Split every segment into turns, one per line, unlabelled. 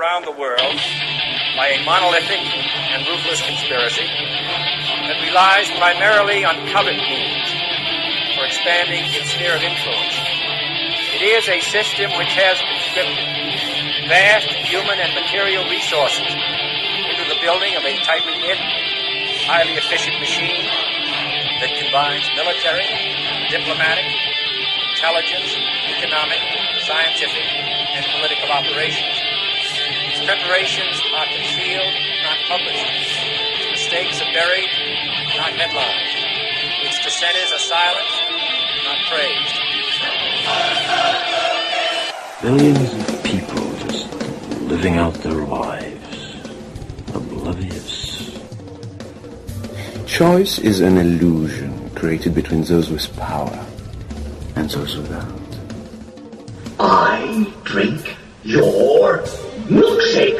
around the world by a monolithic and ruthless conspiracy that relies primarily on covert means for expanding its sphere of influence. It is a system which has conscripted vast human and material resources into the building of a tightly knit, highly efficient machine that combines military, diplomatic, intelligence, economic, scientific, and political operations. Its preparations are concealed, not published. Its mistakes are buried, not headlined. Its dissenters are silenced, not praised.
Billions of people just living out their lives, oblivious. Choice is an illusion created between those with power and those without.
I drink your milkshake.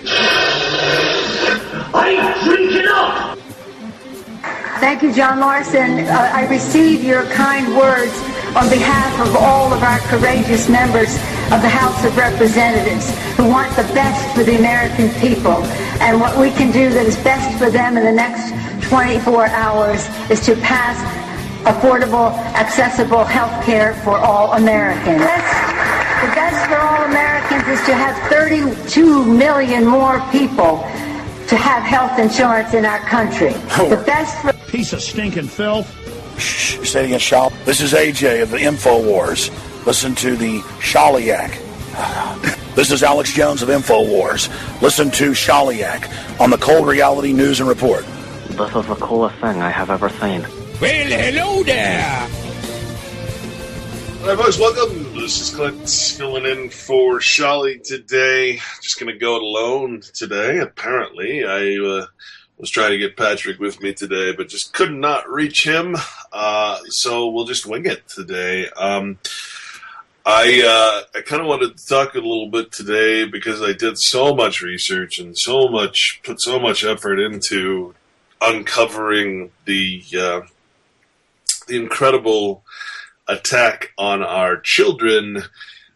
I drink it up.
Thank you, John Larson. I receive your kind words on behalf of all of our courageous members of the House of Representatives who want the best for the American people. And what we can do that is best for them in the next 24 hours is to pass affordable, accessible health care for all Americans. The best for all Americans is to have 32 million more people to have health insurance in our country. The best for...
Piece of stinking filth.
Shh, say it again, Shaw. This is AJ of the InfoWars. Listen to the Shaliak. This is Alex Jones of InfoWars. Listen to Shaliak on the Cold Reality News and Report.
This is the coolest thing I have ever seen.
Well, hello there.
Hi, folks. Welcome. This is Clint filling in for Shali today. Just going to go it alone today, apparently. I was trying to get Patrick with me today, but just could not reach him. So we'll just wing it today. I kind of wanted to talk a little bit today because I did so much research and put so much effort into uncovering the incredible attack on our children.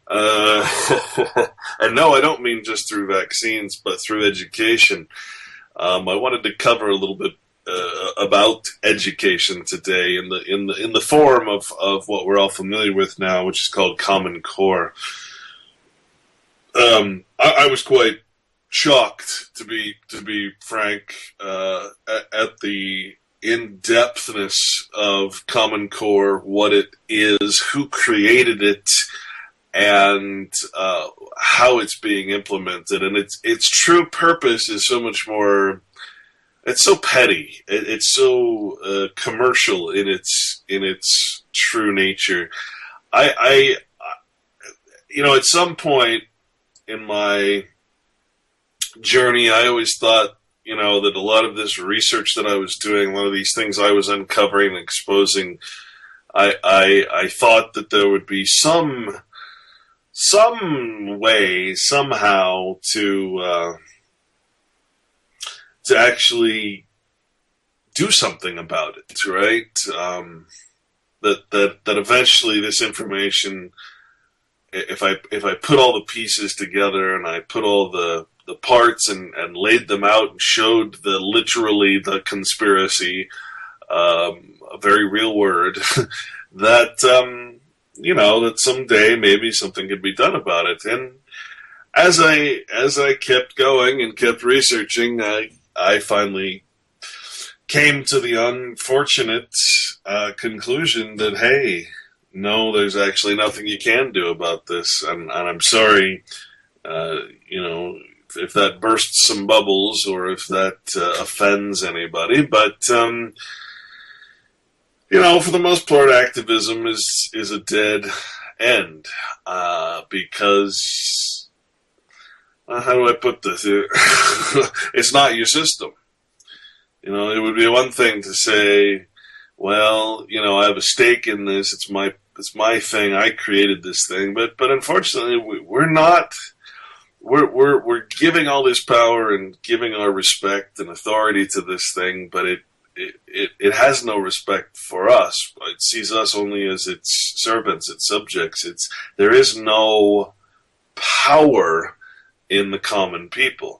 And no, I don't mean just through vaccines, but through education. I wanted to cover a little bit about education today in the form of what we're all familiar with now, which is called Common Core. I was quite shocked, to be frank, at the in-depthness of Common Core, what it is, who created it, and how it's being implemented. And its true purpose is so much more. It's so petty. It's so commercial in its true nature. I at some point in my journey, I always thought, that a lot of this research that I was doing, a lot of these things I was uncovering and exposing, I thought that there would be some way, somehow, to actually do something about it, right? That eventually this information, if I put all the pieces together and I put all the parts and laid them out and showed literally the conspiracy, a very real word, that that someday maybe something could be done about it. And as I kept going and kept researching, I finally came to the unfortunate conclusion that, hey, no, there's actually nothing you can do about this. And I'm sorry, if that bursts some bubbles or if that offends anybody. But, for the most part, activism is a dead end because, how do I put this? It's not your system. It would be one thing to say, well, I have a stake in this. It's my thing. I created this thing. But unfortunately, we're not. We're giving all this power and giving our respect and authority to this thing, but it has no respect for us. It sees us only as its servants, its subjects. There is no power in the common people.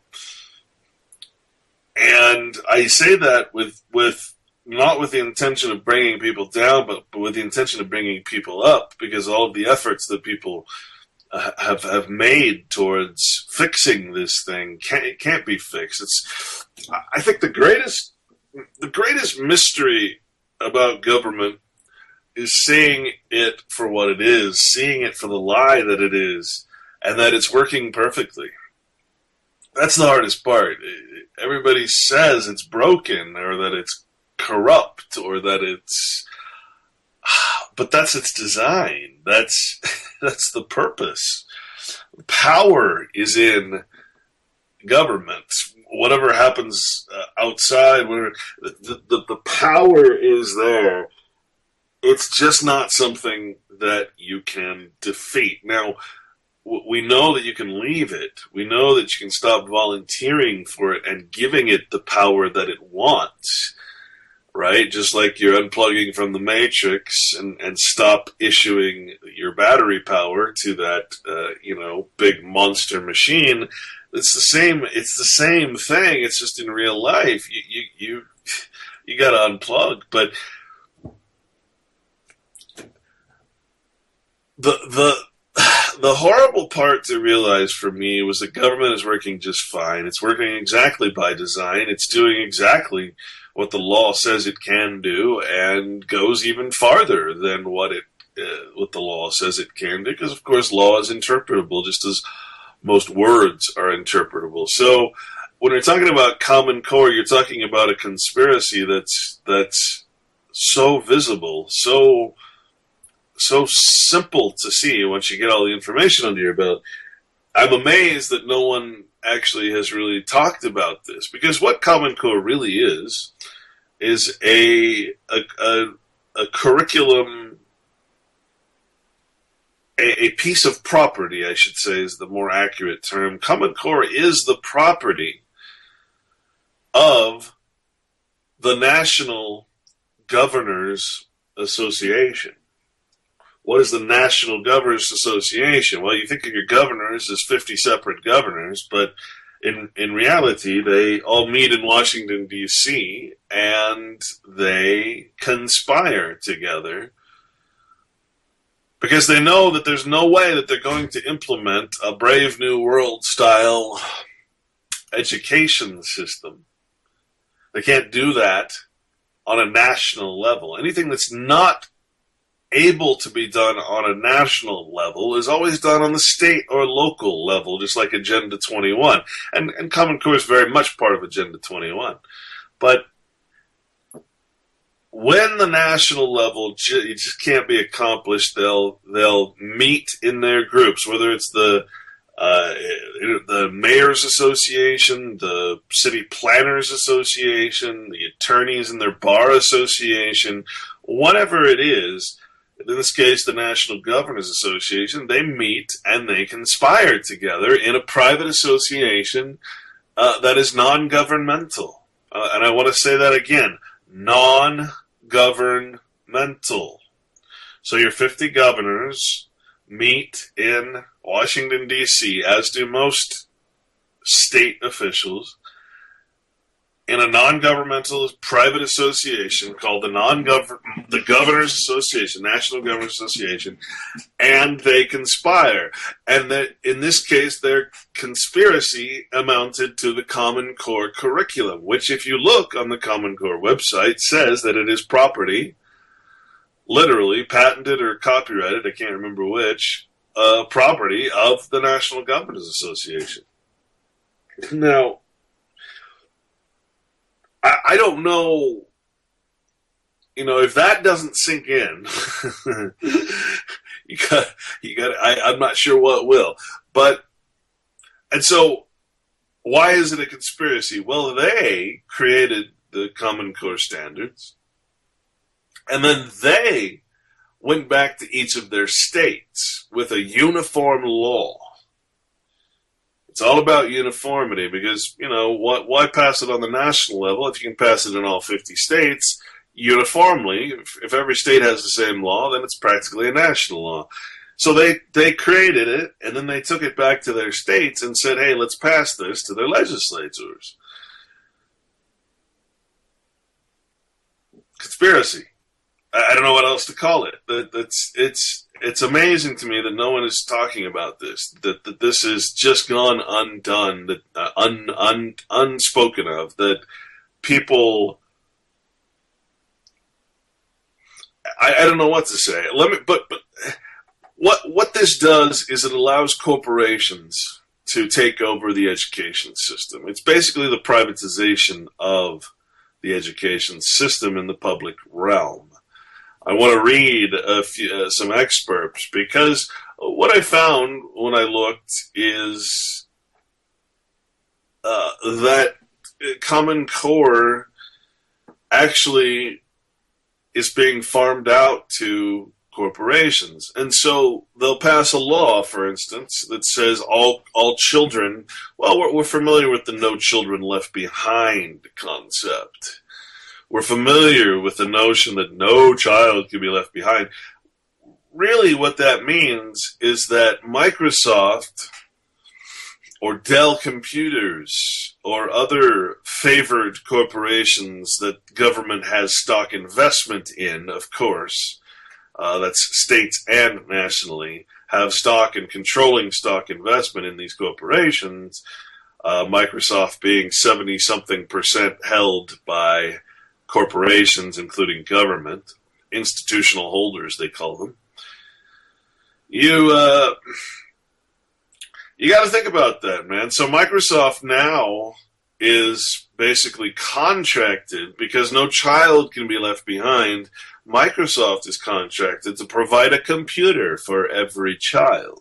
And I say that with not with the intention of bringing people down, but with the intention of bringing people up, because all of the efforts that people have made towards fixing this thing can't be fixed. I think the greatest mystery about government is seeing it for what it is, seeing it for the lie that it is, and that it's working perfectly. That's the hardest part. Everybody says it's broken, or that it's corrupt, or that it's... But that's its design. That's the purpose. Power is in government. Whatever happens outside, whatever, the power is there. It's just not something that you can defeat. Now, we know that you can leave it. We know that you can stop volunteering for it and giving it the power that it wants, right? Just like you're unplugging from the Matrix and stop issuing your battery power to that, big monster machine. It's the same thing. It's just in real life. You got to unplug. But the horrible part to realize for me was the government is working just fine. It's working exactly by design. It's doing exactly what the law says it can do, and goes even farther than what the law says it can do, because of course law is interpretable just as most words are interpretable. So when you're talking about Common Core, you're talking about a conspiracy that's so visible, so simple to see once you get all the information under your belt. I'm amazed that no one actually has really talked about this, because what Common Core really is a curriculum, a piece of property, I should say, is the more accurate term. Common Core is the property of the National Governors Association. What is the National Governors Association? Well, you think of your governors as 50 separate governors, but in reality, they all meet in Washington, D.C., and they conspire together because they know that there's no way that they're going to implement a Brave New World-style education system. They can't do that on a national level. Anything that's not able to be done on a national level is always done on the state or local level, just like Agenda 21. And Common Core is very much part of Agenda 21. But when the national level it just can't be accomplished, they'll meet in their groups, whether it's the Mayor's Association, the City Planners Association, the attorneys in their bar association, whatever it is. In this case, the National Governors Association, they meet and they conspire together in a private association that is non-governmental. And I want to say that again, non-governmental. So your 50 governors meet in Washington, D.C., as do most state officials, in a non-governmental private association called the Governors Association, National Governors Association, and they conspire. And that in this case, their conspiracy amounted to the Common Core curriculum, which, if you look on the Common Core website, says that it is property, literally patented or copyrighted, I can't remember which, property of the National Governors Association. Now, I don't know, if that doesn't sink in, I'm not sure what will. And so, why is it a conspiracy? Well, they created the Common Core standards, and then they went back to each of their states with a uniform law. It's all about uniformity because, why pass it on the national level if you can pass it in all 50 states uniformly? If every state has the same law, then it's practically a national law. So they created it, and then they took it back to their states and said, hey, let's pass this to their legislators. Conspiracy. I don't know what else to call it. It's amazing to me that no one is talking about this. That this has just gone undone, that unspoken of. That people, I don't know what to say. But what this does is it allows corporations to take over the education system. It's basically the privatization of the education system in the public realm. I want to read some excerpts because what I found when I looked is that Common Core actually is being farmed out to corporations. And so they'll pass a law, for instance, that says all children, well, we're familiar with the No Children Left Behind concept. We're familiar with the notion that no child can be left behind. Really what that means is that Microsoft or Dell Computers or other favored corporations that government has stock investment in, of course, that's states and nationally, have stock and controlling stock investment in these corporations, Microsoft being 70-something% held by corporations, including government, institutional holders, they call them. You got to think about that, man. So Microsoft now is basically contracted, because no child can be left behind. Microsoft is contracted to provide a computer for every child.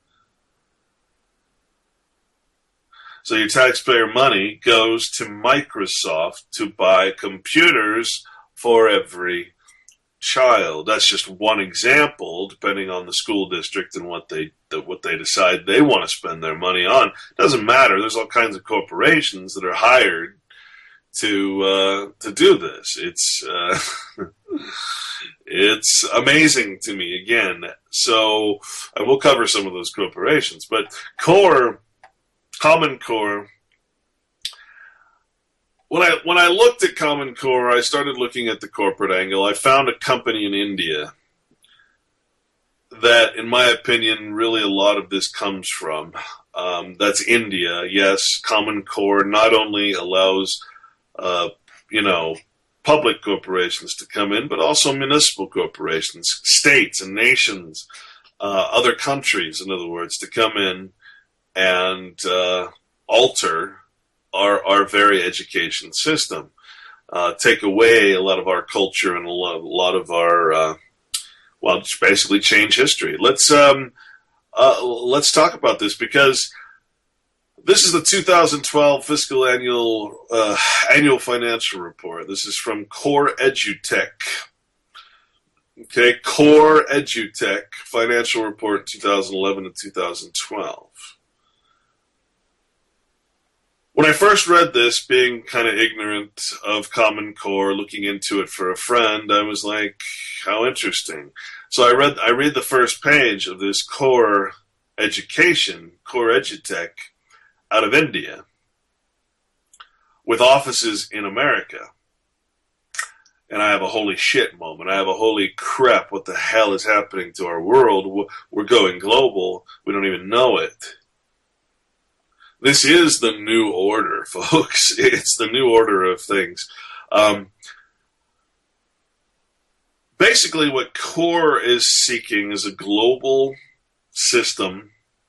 So your taxpayer money goes to Microsoft to buy computers for every child. That's just one example, depending on the school district and what they decide they want to spend their money on. It doesn't matter. There's all kinds of corporations that are hired to do this. It's amazing to me again. So I will cover some of those corporations, but Common Core. When I looked at Common Core, I started looking at the corporate angle. I found a company in India that, in my opinion, really a lot of this comes from. That's India. Yes, Common Core not only allows, public corporations to come in, but also municipal corporations, states and nations, other countries, in other words, to come in and alter our very education system, take away a lot of our culture and a lot of our, just basically change history. Let's talk about this, because this is the 2012 fiscal annual financial report. This is from Core EduTech. Okay, Core EduTech financial report 2011 and 2012. When I first read this, being kind of ignorant of Common Core, looking into it for a friend, I was like, how interesting. So I read the first page of this Core EduTech out of India, with offices in America. And I have a holy shit moment. I have a holy crap, what the hell is happening to our world? We're going global. We don't even know it. This is the new order, folks. It's the new order of things. Basically, what Core is seeking is a global system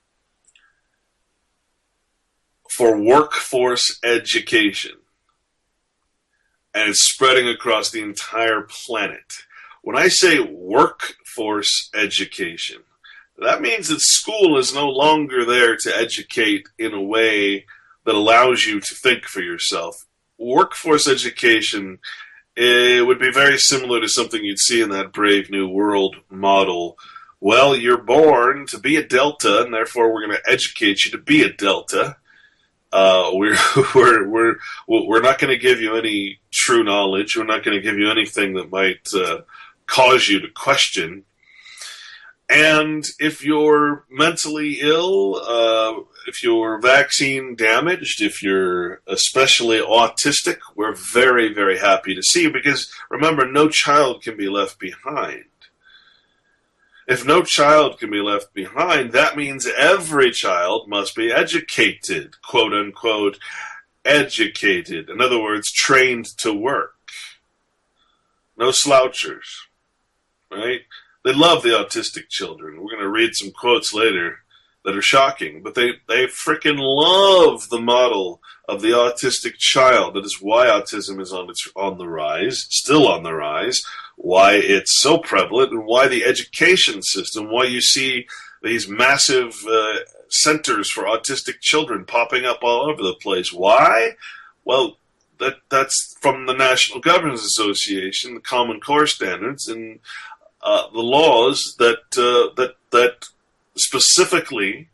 for workforce education. And it's spreading across the entire planet. When I say workforce education, that means that school is no longer there to educate in a way that allows you to think for yourself. Workforce education, it would be very similar to something you'd see in that Brave New World model. Well, you're born to be a Delta, and therefore we're going to educate you to be a Delta. We're not going to give you any true knowledge. We're not going to give you anything that might cause you to question. And if you're mentally ill, if you're vaccine damaged, if you're especially autistic, we're very, very happy to see you, because remember, no child can be left behind. If no child can be left behind, that means every child must be educated, quote unquote, educated. In other words, trained to work. No slouchers, right? They love the autistic children. We're going to read some quotes later that are shocking, but they freaking love the model of the autistic child. That is why autism is on the rise, still on the rise, why it's so prevalent, and why the education system, why you see these massive centers for autistic children popping up all over the place. Why? Well, that's from the National Governors Association, the Common Core standards, and the laws that specifically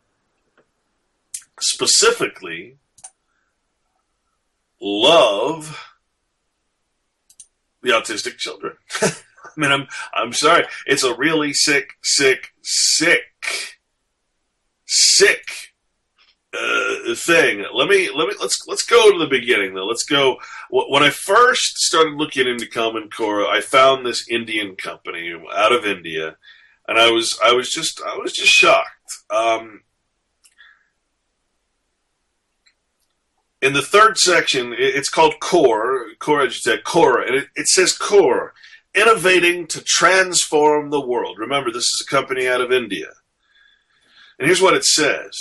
love the autistic children. I mean, I'm sorry. It's a really sick thing. Let's go to the beginning though. Let's go. When I first started looking into Common Core, I found this Indian company out of India, and I was just shocked. In the third section, it's called Core Edutech, Core, and it says Core, innovating to transform the world. Remember, this is a company out of India. And here's what it says.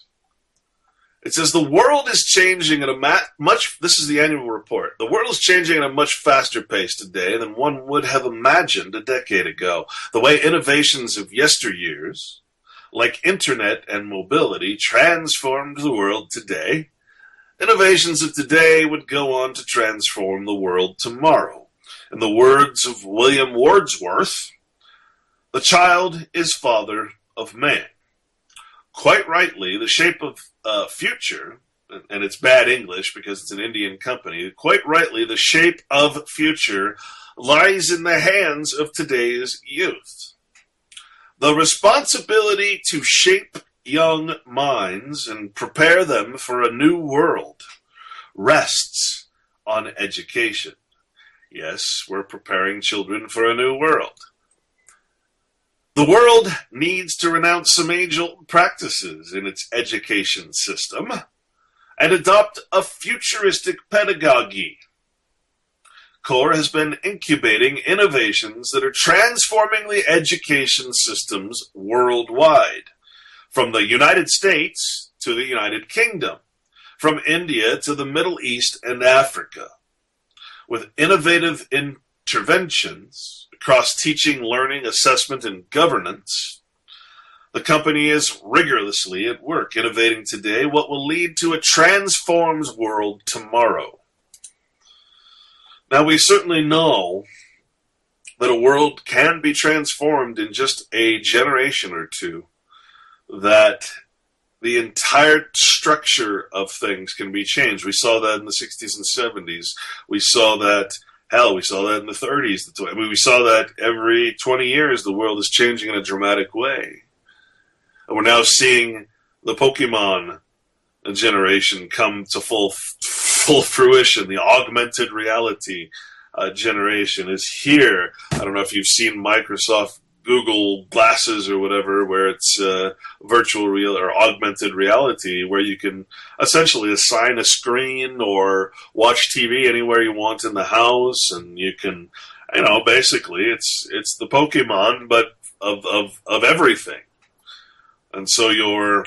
It says, the world is changing at a this is the annual report. The world is changing at a much faster pace today than one would have imagined a decade ago. The way innovations of yesteryears, like internet and mobility, transformed the world today, innovations of today would go on to transform the world tomorrow. In the words of William Wordsworth, the child is father of man. Quite rightly, the shape of future, and it's bad English because it's an Indian company, quite rightly, the shape of future lies in the hands of today's youth. The responsibility to shape young minds and prepare them for a new world rests on education. Yes, we're preparing children for a new world. The world needs to renounce some age-old practices in its education system and adopt a futuristic pedagogy. CORE has been incubating innovations that are transforming the education systems worldwide, from the United States to the United Kingdom, from India to the Middle East and Africa, with innovative interventions across teaching, learning, assessment, and governance. The company is rigorously at work innovating today what will lead to a transformed world tomorrow. Now, we certainly know that a world can be transformed in just a generation or two, that the entire structure of things can be changed. We saw that in the 60s and 70s. We saw that we saw that in the 30s. We saw that every 20 years the world is changing in a dramatic way. And we're now seeing the Pokemon generation come to full fruition. The augmented reality generation is here. I don't know if you've seen Microsoft Google Glasses or whatever, where it's virtual real or augmented reality, where you can essentially assign a screen or watch TV anywhere you want in the house, and you can, basically it's the Pokemon, but of everything. And so your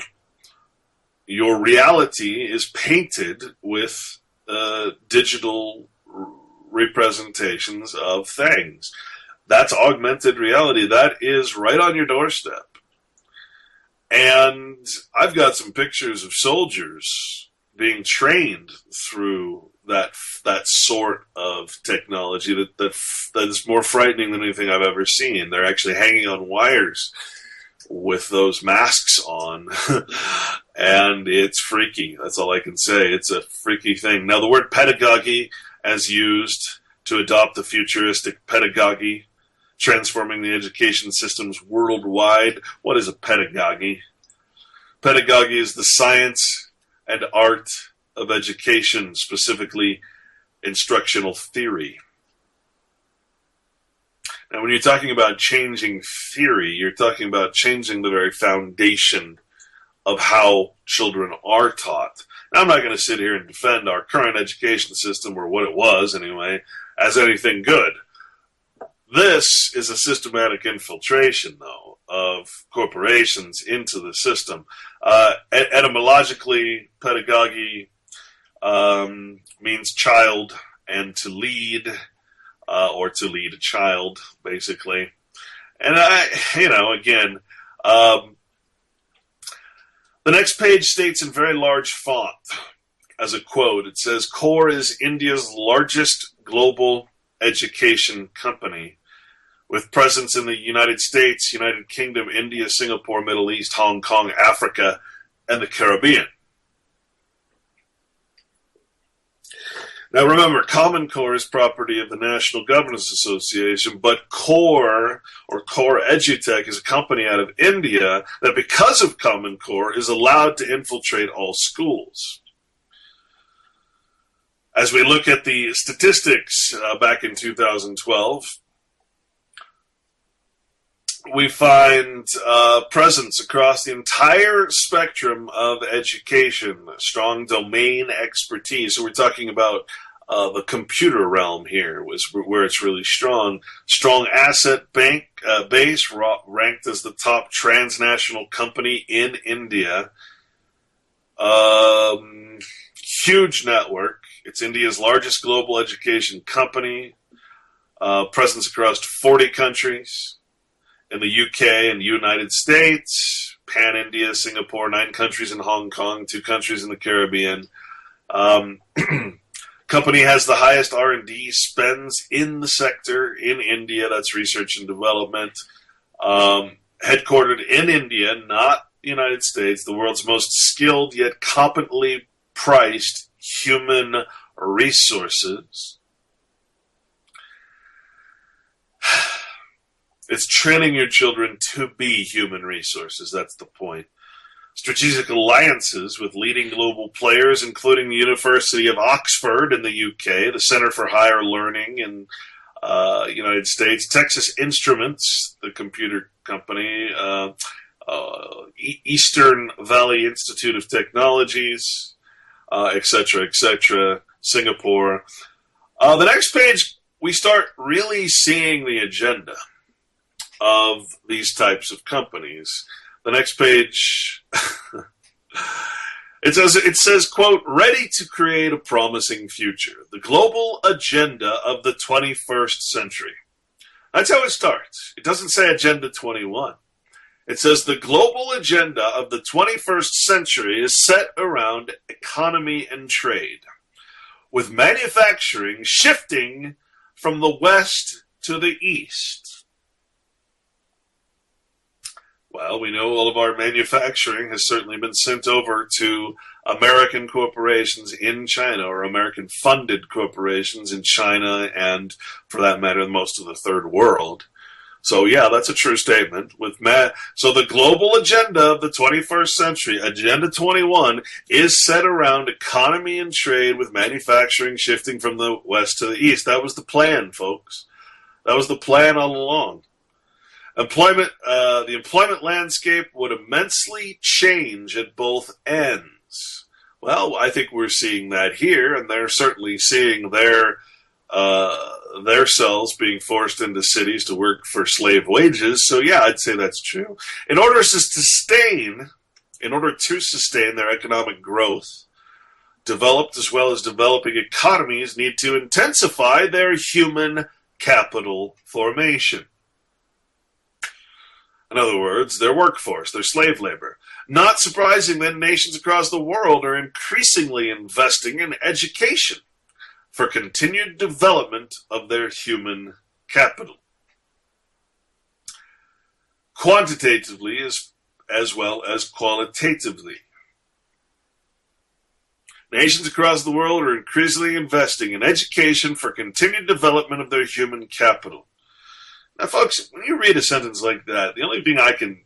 reality is painted with digital representations of things. That's augmented reality. That is right on your doorstep. And I've got some pictures of soldiers being trained through that sort of technology that is more frightening than anything I've ever seen. They're actually hanging on wires with those masks on. And it's freaky. That's all I can say. It's a freaky thing. Now, the word pedagogy, as used to adopt the futuristic pedagogy, transforming the education systems worldwide. What is a pedagogy? Pedagogy is the science and art of education, specifically instructional theory. Now, when you're talking about changing theory, you're talking about changing the very foundation of how children are taught. Now, I'm not going to sit here and defend our current education system, or what it was anyway, as anything good. This is a systematic infiltration, though, of corporations into the system. Etymologically, pedagogy means child, and to lead, or to lead a child, basically. And again, the next page states in very large font, as a quote, it says, CORE is India's largest global education company, with presence in the United States, United Kingdom, India, Singapore, Middle East, Hong Kong, Africa, and the Caribbean. Now remember, Common Core is property of the National Governors Association, but CORE, or Core EduTech, is a company out of India that, because of Common Core, is allowed to infiltrate all schools. As we look at the statistics back in 2012, we find presence across the entire spectrum of education, strong domain expertise. So we're talking about the computer realm here, where it's really strong. Strong asset base, ranked as the top transnational company in India. Huge network. It's India's largest global education company. Presence across 40 countries. In the UK and United States, Pan-India, Singapore, 9 countries in Hong Kong, 2 countries in the Caribbean. Company has the highest R&D spends in the sector in India. That's research and development. Headquartered in India, not the United States, the world's most skilled yet competently priced human resources. It's training your children to be human resources. That's the point. Strategic alliances with leading global players, including the University of Oxford in the UK, the Center for Higher Learning in United States, Texas Instruments, the computer company, Eastern Valley Institute of Technologies, etc., Singapore. The next page, we start really seeing the agenda of these types of companies. The next page, it says, quote, ready to create a promising future. The global agenda of the 21st century. That's how it starts. It doesn't say Agenda 21. It says the global agenda of the 21st century is set around economy and trade, with manufacturing shifting from the west to the east. Well, we know all of our manufacturing has certainly been sent over to American corporations in China, or American-funded corporations in China, and, for that matter, most of the third world. So, yeah, that's a true statement. So the global agenda of the 21st century, Agenda 21, is set around economy and trade, with manufacturing shifting from the west to the east. That was the plan, folks. That was the plan all along. The employment landscape would immensely change at both ends. Well, I think we're seeing that here, and they're certainly seeing their cells being forced into cities to work for slave wages. So yeah, I'd say that's true. In order to sustain their economic growth, developed as well as developing economies need to intensify their human capital formation. In other words, their workforce, their slave labor. Not surprising that nations across the world are increasingly investing in education for continued development of their human capital. Quantitatively as well as qualitatively. Nations across the world are increasingly investing in education for continued development of their human capital. Now, folks, when you read a sentence like that, the only thing I can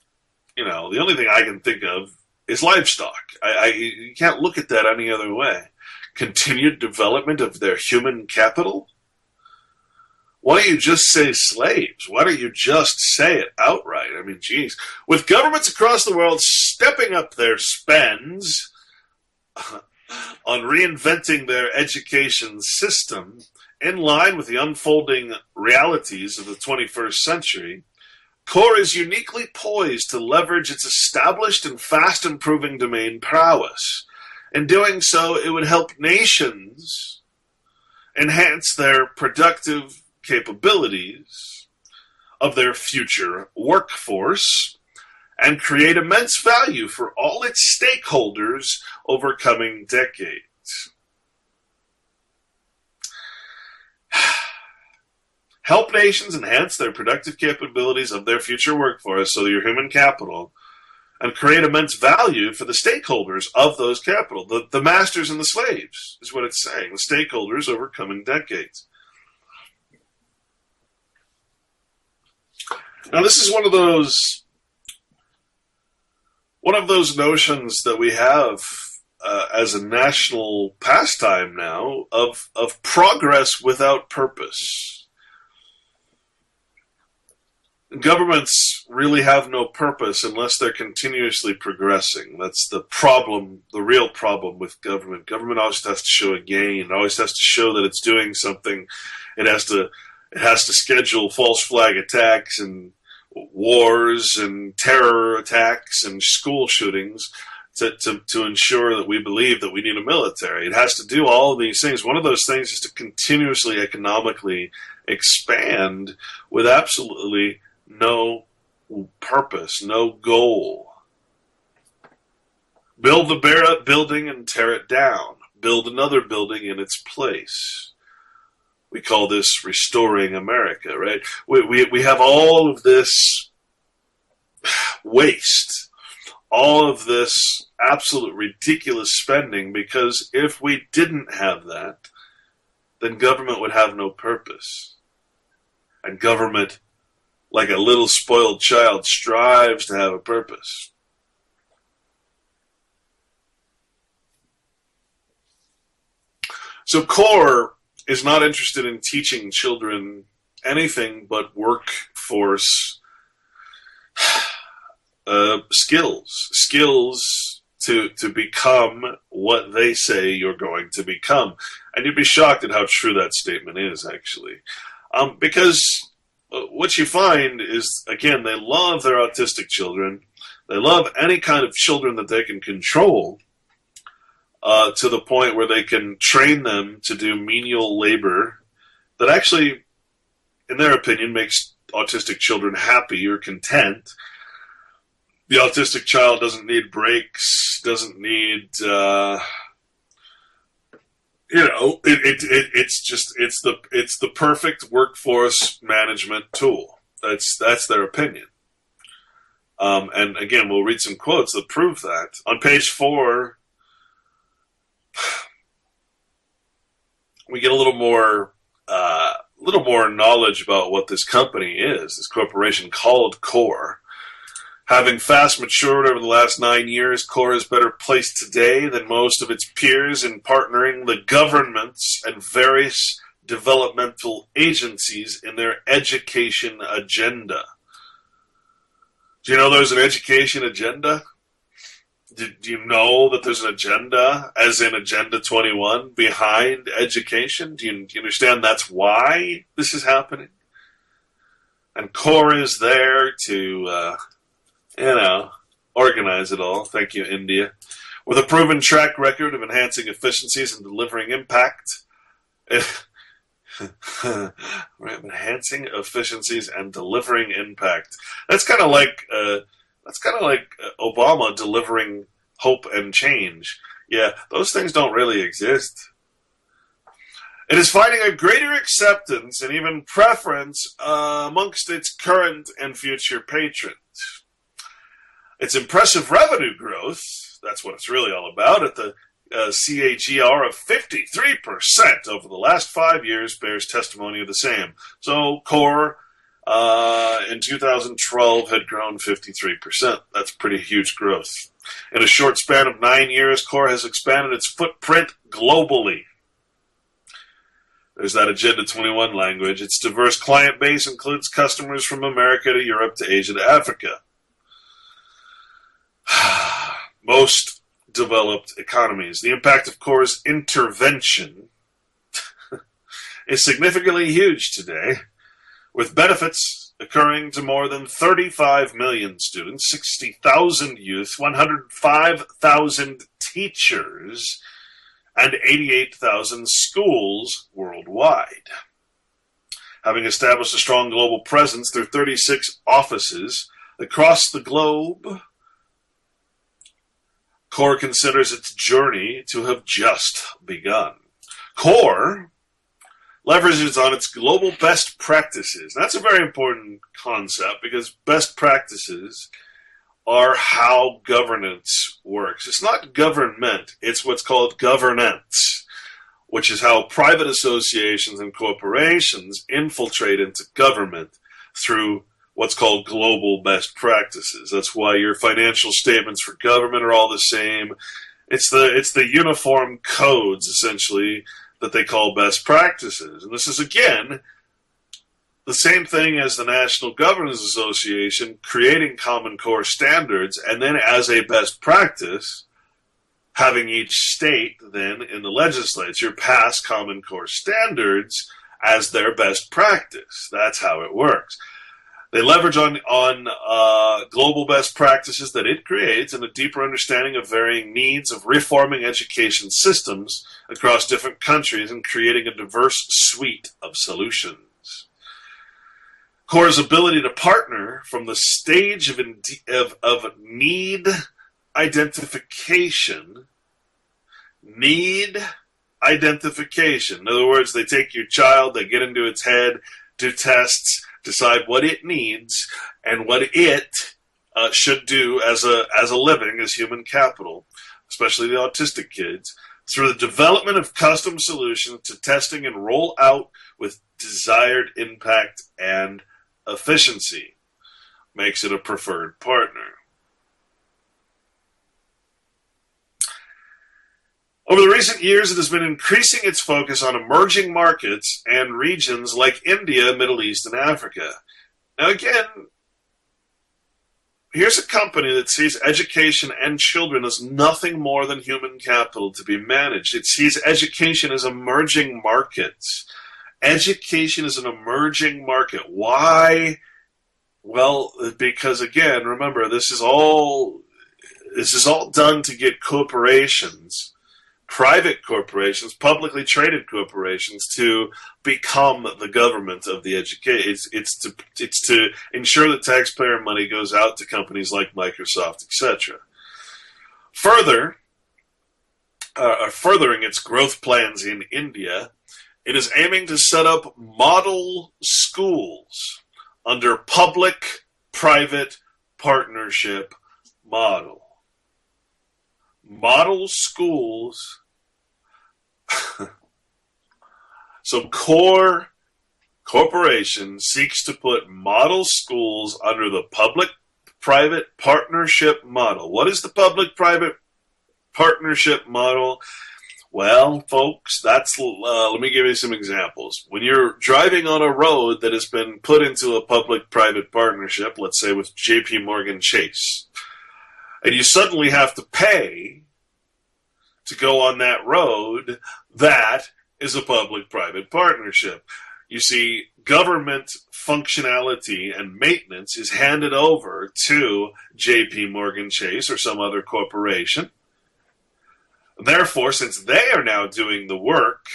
think of is livestock. You can't look at that any other way. Continued development of their human capital? Why don't you just say slaves? Why don't you just say it outright? I mean, geez. With governments across the world stepping up their spends on reinventing their education system in line with the unfolding realities of the 21st century, CORE is uniquely poised to leverage its established and fast-improving domain prowess. In doing so, it would help nations enhance their productive capabilities of their future workforce and create immense value for all its stakeholders over coming decades. Help nations enhance their productive capabilities of their future workforce, so your human capital, and create immense value for the stakeholders of those capital. The masters and the slaves is what it's saying, the stakeholders over coming decades. Now, this is one of those notions that we have as a national pastime now of progress without purpose. Governments really have no purpose unless they're continuously progressing. That's the problem, the real problem with government. Government always has to show a gain. It always has to show that it's doing something. It has to schedule false flag attacks and wars and terror attacks and school shootings to ensure that we believe that we need a military. It has to do all of these things. One of those things is to continuously economically expand with absolutely no purpose, no goal. Build the building and tear it down. Build another building in its place. We call this restoring America, right? We have all of this waste, all of this absolute ridiculous spending, because if we didn't have that, then government would have no purpose. And government, like a little spoiled child, strives to have a purpose. So CORE is not interested in teaching children anything but workforce skills to become what they say you're going to become. And you'd be shocked at how true that statement is, actually. Because what you find is, again, they love their autistic children. They love any kind of children that they can control to the point where they can train them to do menial labor that actually, in their opinion, makes autistic children happy or content. The autistic child doesn't need breaks, doesn't need, it's the perfect workforce management tool. That's their opinion. And again, we'll read some quotes that prove that. On page 4, we get a little more knowledge about what this company is, this corporation called CORE. Having fast matured over the last 9 years, CORE is better placed today than most of its peers in partnering the governments and various developmental agencies in their education agenda. Do you know there's an education agenda? Do you know that there's an agenda, as in Agenda 21, behind education? Do you understand that's why this is happening? And CORE is there to, organize it all. Thank you, India. With a proven track record of enhancing efficiencies and delivering impact. Enhancing efficiencies and delivering impact. That's kind of like Obama delivering hope and change. Yeah, those things don't really exist. It is finding a greater acceptance and even preference amongst its current and future patrons. Its impressive revenue growth, that's what it's really all about, at the CAGR of 53% over the last 5 years bears testimony of the same. So CORE in 2012 had grown 53%. That's pretty huge growth. In a short span of 9 years, Core has expanded its footprint globally. There's that Agenda 21 language. Its diverse client base includes customers from America to Europe to Asia to Africa. Most developed economies. The impact of Core's intervention is significantly huge today, with benefits occurring to more than 35 million students, 60,000 youth, 105,000 teachers, and 88,000 schools worldwide. Having established a strong global presence through 36 offices across the globe, Core considers its journey to have just begun. Core leverages on its global best practices. That's a very important concept because best practices are how governance works. It's not government, it's what's called governance, which is how private associations and corporations infiltrate into government through what's called global best practices. That's why your financial statements for government are all the same. It's the uniform codes, essentially, that they call best practices. And this is, again, the same thing as the National Governors Association creating Common Core standards, and then as a best practice, having each state then in the legislature pass Common Core standards as their best practice. That's how it works. They leverage on global best practices that it creates and a deeper understanding of varying needs of reforming education systems across different countries and creating a diverse suite of solutions. Core's ability to partner from the stage of need identification. In other words, they take your child, they get into its head, do tests, decide what it needs and what it should do as a living, as human capital, especially the autistic kids, through the development of custom solutions to testing and roll out with desired impact and efficiency, makes it a preferred partner. Over the recent years, it has been increasing its focus on emerging markets and regions like India, Middle East, and Africa. Now again, here's a company that sees education and children as nothing more than human capital to be managed. It sees education as emerging markets. Education is an emerging market. Why? Well, because again, remember, this is all done to get corporations, private corporations, publicly traded corporations, to become the government of the education. It's to ensure that taxpayer money goes out to companies like Microsoft, etc. Furthering its growth plans in India, it is aiming to set up model schools under public-private partnership model. Model schools. So Core Corporation seeks to put model schools under the public-private partnership model. What is the public-private partnership model? Well, folks, let me give you some examples. When you're driving on a road that has been put into a public-private partnership, let's say with JP Morgan Chase, and you suddenly have to pay to go on that road, that is a public-private partnership. You see, government functionality and maintenance is handed over to JP Morgan Chase or some other corporation. Therefore, since they are now doing the work,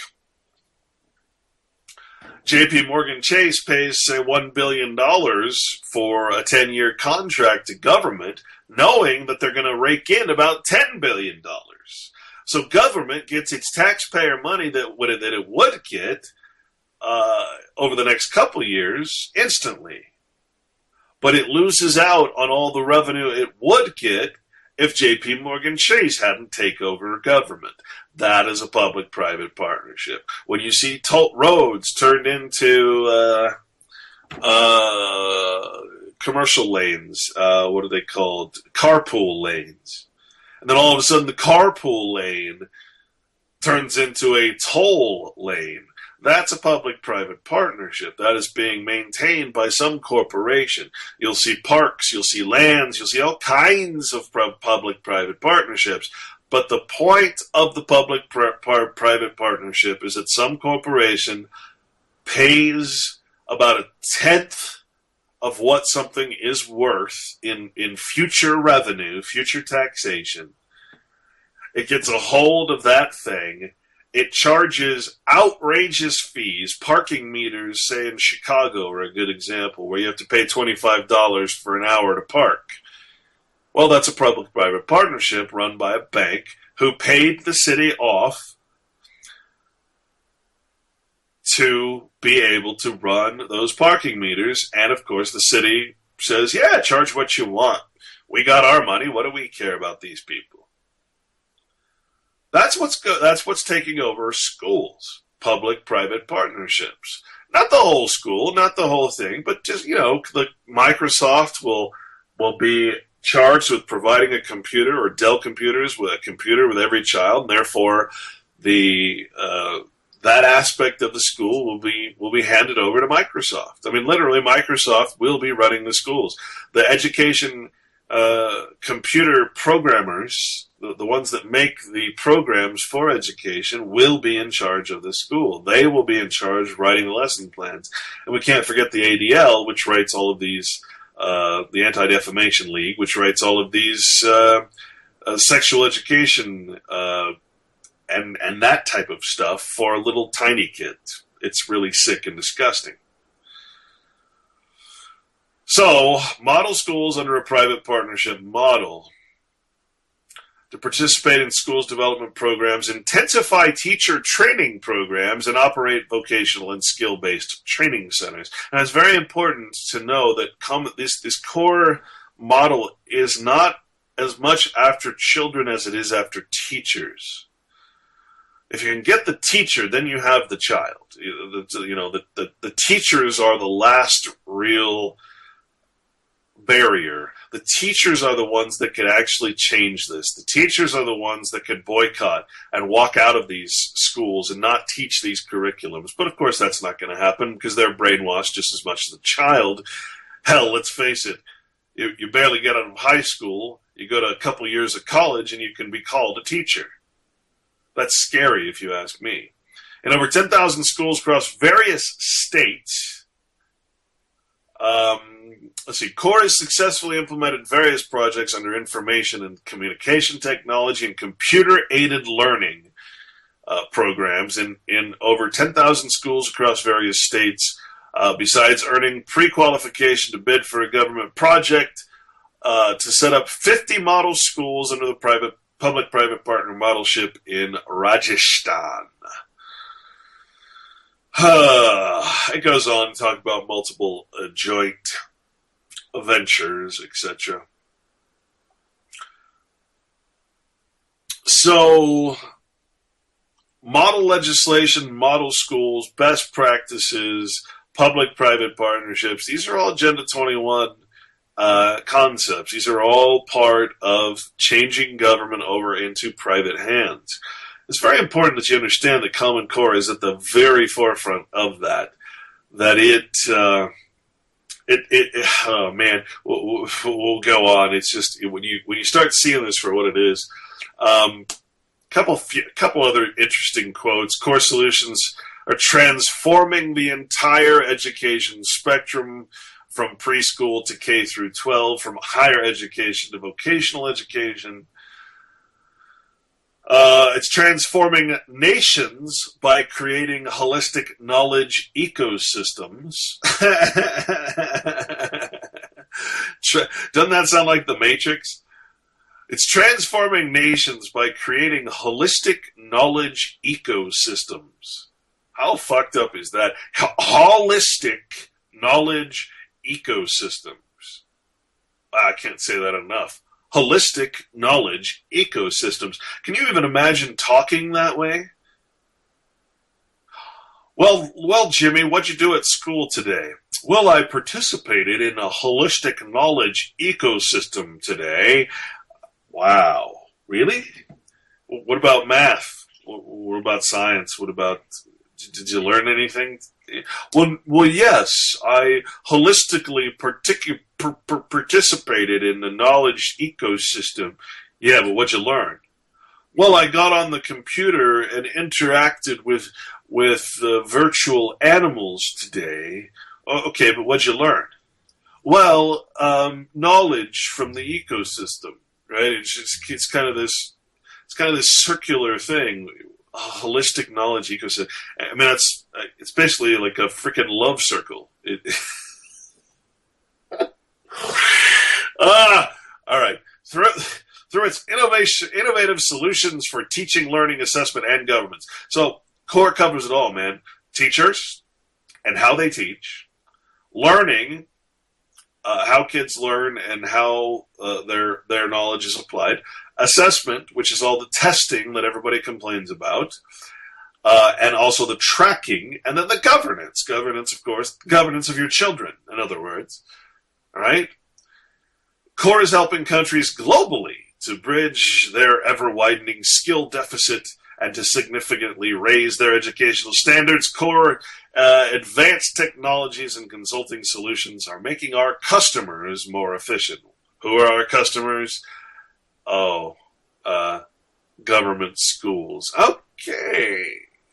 JP Morgan Chase pays, say, $1 billion for a 10-year contract to government, knowing that they're going to rake in about $10 billion. So government gets its taxpayer money that it would get over the next couple of years instantly. But it loses out on all the revenue it would get if JP Morgan Chase hadn't taken over government. That is a public-private partnership. When you see roads turned into commercial lanes. What are they called? Carpool lanes. And then all of a sudden the carpool lane turns into a toll lane. That's a public-private partnership. That is being maintained by some corporation. You'll see parks, you'll see lands, you'll see all kinds of public-private partnerships. But the point of the public-private partnership is that some corporation pays about 1/10 of what something is worth in future revenue, future taxation. It gets a hold of that thing. It charges outrageous fees. Parking meters, say in Chicago, are a good example, where you have to pay $25 for an hour to park. Well, that's a public-private partnership run by a bank who paid the city off to be able to run those parking meters. And, of course, the city says, yeah, charge what you want. We got our money. What do we care about these people? That's what's taking over schools, public-private partnerships. Not the whole school, not the whole thing, but just, Microsoft will be charged with providing a computer, or Dell computers with a computer with every child, and therefore that aspect of the school will be handed over to Microsoft. I mean, literally, Microsoft will be running the schools. The education computer programmers, the ones that make the programs for education, will be in charge of the school. They will be in charge of writing the lesson plans. And we can't forget the ADL, which writes all of these, the Anti-Defamation League, which writes all of these sexual education and that type of stuff for little tiny kids. It's really sick and disgusting. So, model schools under a private partnership model to participate in schools' development programs, intensify teacher training programs, and operate vocational and skill-based training centers. And it's very important to know that this core model is not as much after children as it is after teachers. If you can get the teacher, then you have the child. The teachers are the last real barrier. The teachers are the ones that could actually change this. The teachers are the ones that could boycott and walk out of these schools and not teach these curriculums. But of course that's not going to happen because they're brainwashed just as much as the child. Hell, let's face it, you barely get out of high school, you go to a couple years of college and you can be called a teacher. That's scary if you ask me. In over 10,000 schools across various states, CORE has successfully implemented various projects under information and communication technology and computer-aided learning programs in over 10,000 schools across various states. Besides earning pre-qualification to bid for a government project to set up 50 model schools under the public-private partner modelship in Rajasthan. It goes on to talk about multiple joint ventures, etc. So, model legislation, model schools, best practices, public-private partnerships, these are all Agenda 21 concepts. These are all part of changing government over into private hands. It's very important that you understand that Common Core is at the very forefront of that. That oh man, we'll go on. It's just when you start seeing this for what it is. Couple other interesting quotes. Core solutions are transforming the entire education spectrum from preschool to K through 12, from higher education to vocational education. It's transforming nations by creating holistic knowledge ecosystems. Doesn't that sound like The Matrix? It's transforming nations by creating holistic knowledge ecosystems. How fucked up is that? Holistic knowledge ecosystems. I can't say that enough. Holistic knowledge ecosystems. Can you even imagine talking that way? Well, Jimmy, what'd you do at school today? Well, I participated in a holistic knowledge ecosystem today. Wow. Really? What about math? What about science? Did you learn anything? Well, yes. I holistically participated in the knowledge ecosystem. Yeah, but what'd you learn? Well, I got on the computer and interacted with virtual animals today. Okay, but what'd you learn? Well, knowledge from the ecosystem, right? It's kind of this circular thing, a holistic knowledge ecosystem. I mean, it's basically like a freaking love circle. All right. Through its innovative solutions for teaching, learning, assessment, and governance. So CORE covers it all, man. Teachers and how they teach, learning, how kids learn and how their knowledge is applied, assessment, which is all the testing that everybody complains about, and also the tracking, and then the governance. Governance, of course, governance of your children, in other words. All right? CORE is helping countries globally to bridge their ever-widening skill deficit and to significantly raise their educational standards. CORE advanced technologies and consulting solutions are making our customers more efficient. Who are our customers? Oh, government schools. Okay.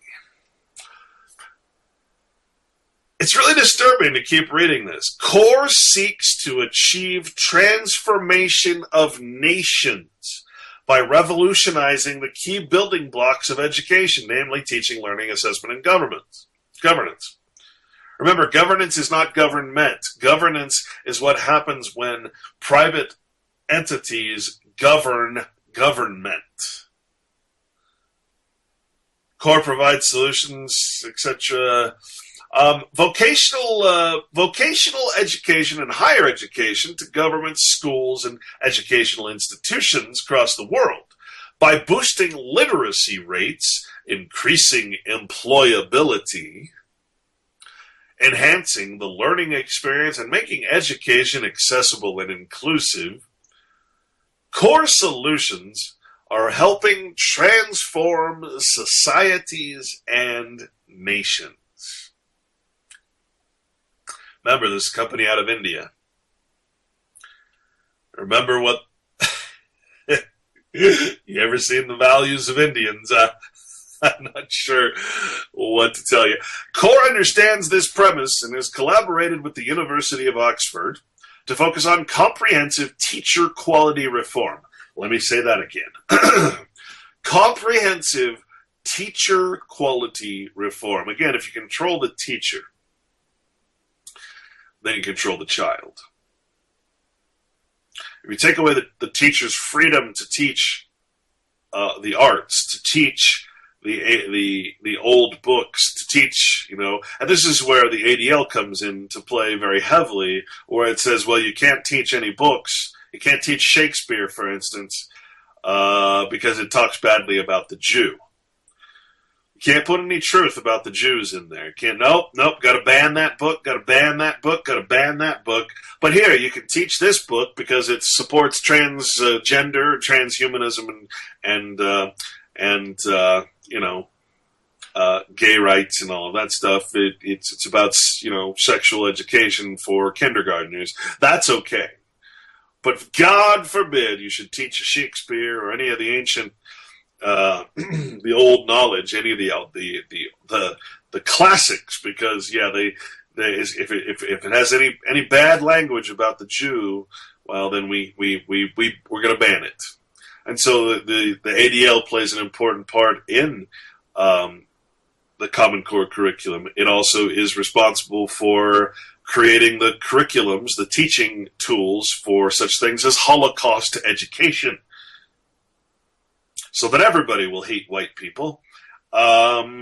It's really disturbing to keep reading this. CORE seeks to achieve transformation of nations by revolutionizing the key building blocks of education, namely teaching, learning, assessment, and governance. Remember, governance is not government. Governance is what happens when private entities govern government. CORE provides solutions, etc. Vocational education and higher education to governments, schools, and educational institutions across the world by boosting literacy rates, increasing employability, enhancing the learning experience, and making education accessible and inclusive. CORE solutions are helping transform societies and nations. Remember, this company out of India. Remember what... You ever seen the values of Indians? I'm not sure what to tell you. CORE understands this premise and has collaborated with the University of Oxford to focus on comprehensive teacher quality reform. Let me say that again. Comprehensive teacher quality reform. Again, if you control the teacher, then you control the child. If you take away the teacher's freedom to teach the arts, to teach the old books, to teach, and this is where the ADL comes into play very heavily, where it says, well, you can't teach any books. You can't teach Shakespeare, for instance, because it talks badly about the Jew. You can't put any truth about the Jews in there. Nope, got to ban that book, got to ban that book, got to ban that book. But here, you can teach this book because it supports transgender, transhumanism, and gay rights and all of that stuff. It's about, sexual education for kindergartners. That's okay. But God forbid you should teach Shakespeare or any of the ancient the old knowledge, any of the classics, because if it has any bad language about the Jew, well, then we're going to ban it. And so the ADL plays an important part in the Common Core curriculum. It also is responsible for creating the curriculums, the teaching tools for such things as Holocaust education, so that everybody will hate white people, and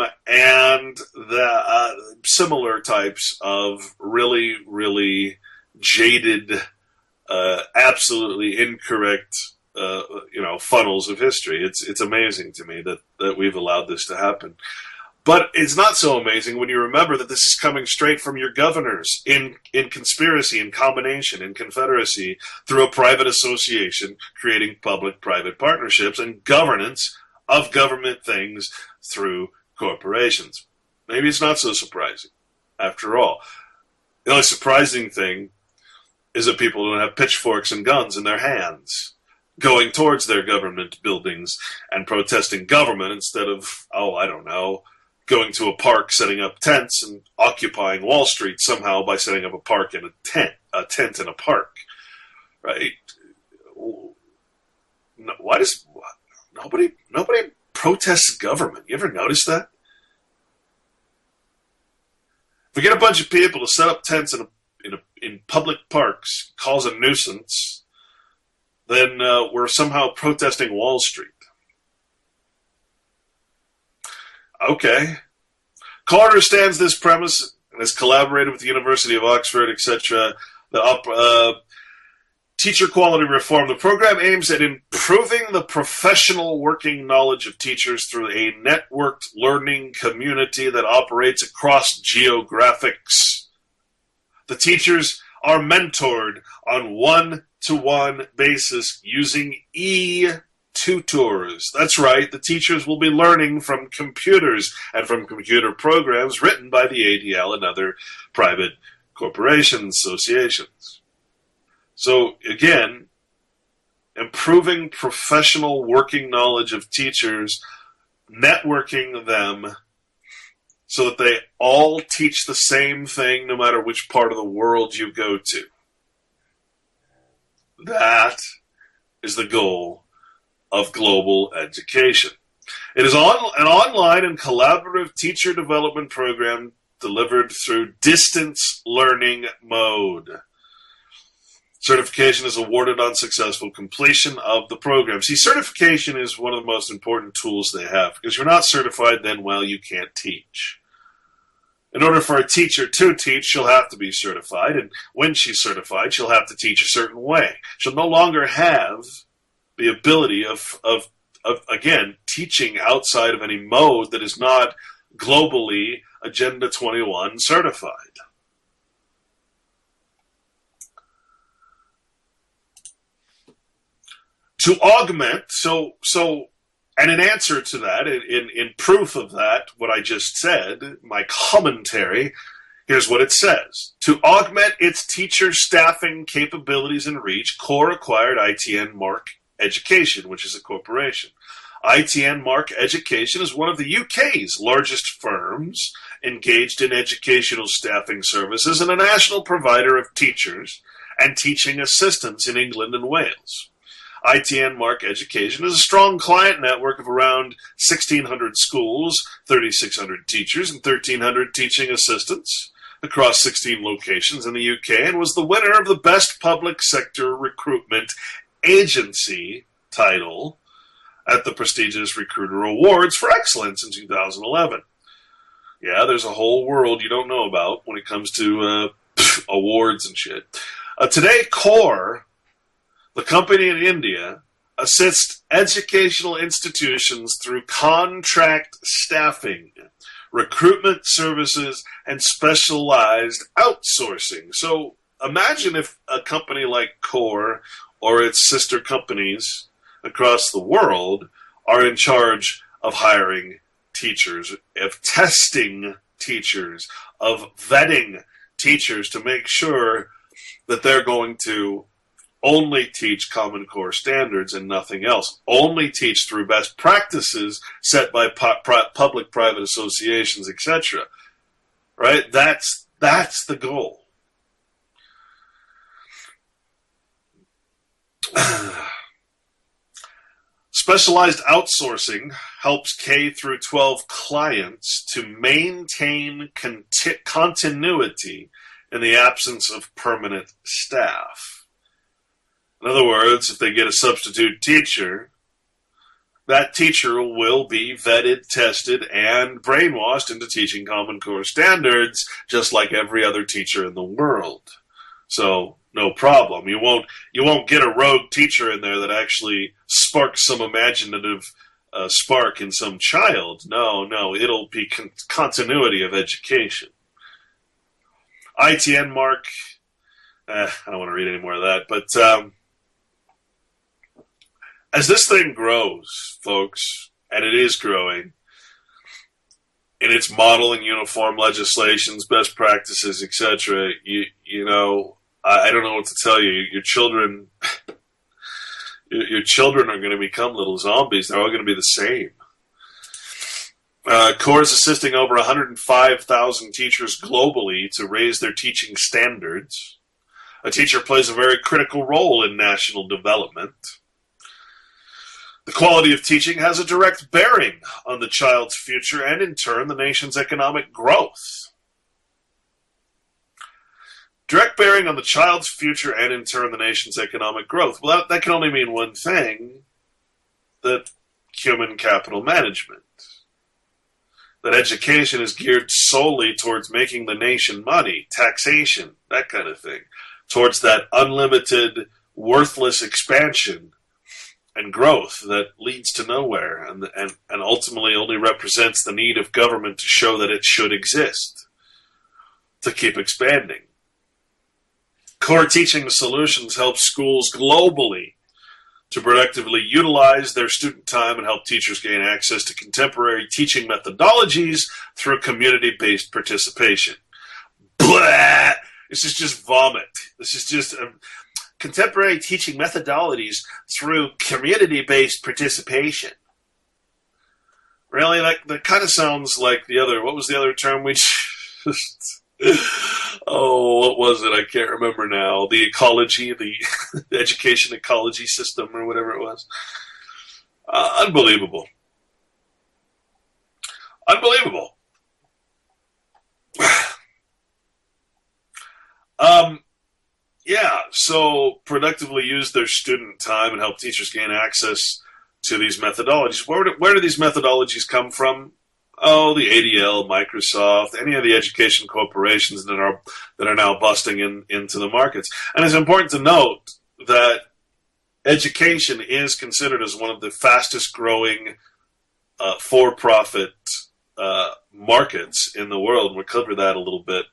the similar types of really, really jaded, absolutely incorrect, funnels of history. It's amazing to me that we've allowed this to happen. But it's not so amazing when you remember that this is coming straight from your governors in conspiracy, in combination, in confederacy, through a private association, creating public-private partnerships and governance of government things through corporations. Maybe it's not so surprising, after all. The only surprising thing is that people don't have pitchforks and guns in their hands, going towards their government buildings and protesting government instead of, going to a park, setting up tents, and occupying Wall Street somehow by setting up a park in a tent in a park, right? Why does nobody protests government? You ever notice that? If we get a bunch of people to set up tents in public parks, cause a nuisance, then we're somehow protesting Wall Street. Okay. Carr understands this premise and has collaborated with the University of Oxford, etc. The teacher quality reform. The program aims at improving the professional working knowledge of teachers through a networked learning community that operates across geographics. The teachers are mentored on one-to-one basis using e-tutors. That's right, the teachers will be learning from computers and from computer programs written by the ADL and other private corporations, associations. So, again, improving professional working knowledge of teachers, networking them so that they all teach the same thing no matter which part of the world you go to. That is the goal of global education. It is an online and collaborative teacher development program delivered through distance learning mode. Certification is awarded on successful completion of the program. See, certification is one of the most important tools they have, because if you're not certified, then, well, you can't teach. In order for a teacher to teach, she'll have to be certified, and when she's certified, she'll have to teach a certain way. She'll no longer have the ability of again, teaching outside of any mode that is not globally Agenda 21 certified. To augment, and in answer to that, in proof of that, what I just said, my commentary, here's what it says. To augment its teacher staffing capabilities and reach, CORE acquired ITN Mark Education, which is a corporation. ITN Mark Education is one of the UK's largest firms engaged in educational staffing services and a national provider of teachers and teaching assistants in England and Wales. ITN Mark Education is a strong client network of around 1,600 schools, 3,600 teachers, and 1,300 teaching assistants across 16 locations in the UK, and was the winner of the Best Public Sector Recruitment Agency title at the prestigious Recruiter Awards for Excellence in 2011. Yeah, there's a whole world you don't know about when it comes to awards and shit. Today, CORE, the company in India, assists educational institutions through contract staffing, recruitment services, and specialized outsourcing. So imagine if a company like CORE or its sister companies across the world are in charge of hiring teachers, of testing teachers, of vetting teachers to make sure that they're going to only teach Common Core standards and nothing else. Only teach through best practices set by public-private associations, etc. Right? That's the goal. Specialized outsourcing helps K through 12 clients to maintain continuity in the absence of permanent staff. In other words, if they get a substitute teacher, that teacher will be vetted, tested, and brainwashed into teaching Common Core standards, just like every other teacher in the world. So, no problem. You won't get a rogue teacher in there that actually sparks some imaginative spark in some child. No, it'll be continuity of education. ITN Mark, I don't want to read any more of that, but as this thing grows, folks, and it is growing, in its model and uniform legislations, best practices, etc., you know, I don't know what to tell you. Your children are going to become little zombies. They're all going to be the same. CORE is assisting over 105,000 teachers globally to raise their teaching standards. A teacher plays a very critical role in national development. The quality of teaching has a direct bearing on the child's future and, in turn, the nation's economic growth. Direct bearing on the child's future and, in turn, the nation's economic growth. Well, that can only mean one thing, that human capital management. That education is geared solely towards making the nation money, taxation, that kind of thing. Towards that unlimited, worthless expansion and growth that leads to nowhere and ultimately only represents the need of government to show that it should exist, to keep expanding. CORE Teaching Solutions helps schools globally to productively utilize their student time and help teachers gain access to contemporary teaching methodologies through community-based participation. Blah! This is just vomit. This is just contemporary teaching methodologies through community-based participation. Really? That kind of sounds like the other, what was the other term we just... Oh, what was it? I can't remember now. The ecology, the education ecology system or whatever it was. Unbelievable. Unbelievable. Yeah, so productively use their student time and help teachers gain access to these methodologies. Where do these methodologies come from? Oh, the ADL, Microsoft, any of the education corporations that are now busting into the markets. And it's important to note that education is considered as one of the fastest growing for-profit markets in the world. We'll cover that a little bit.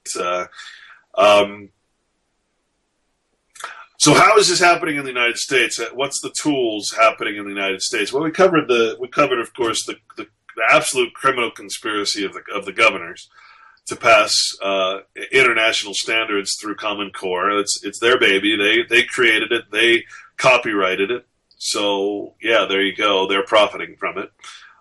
So how is this happening in the United States? What's the tools happening in the United States? Well, we covered, of course, the absolute criminal conspiracy of the governors to pass international standards through Common Core. It's their baby. They created it. They copyrighted it. So yeah, there you go. They're profiting from it.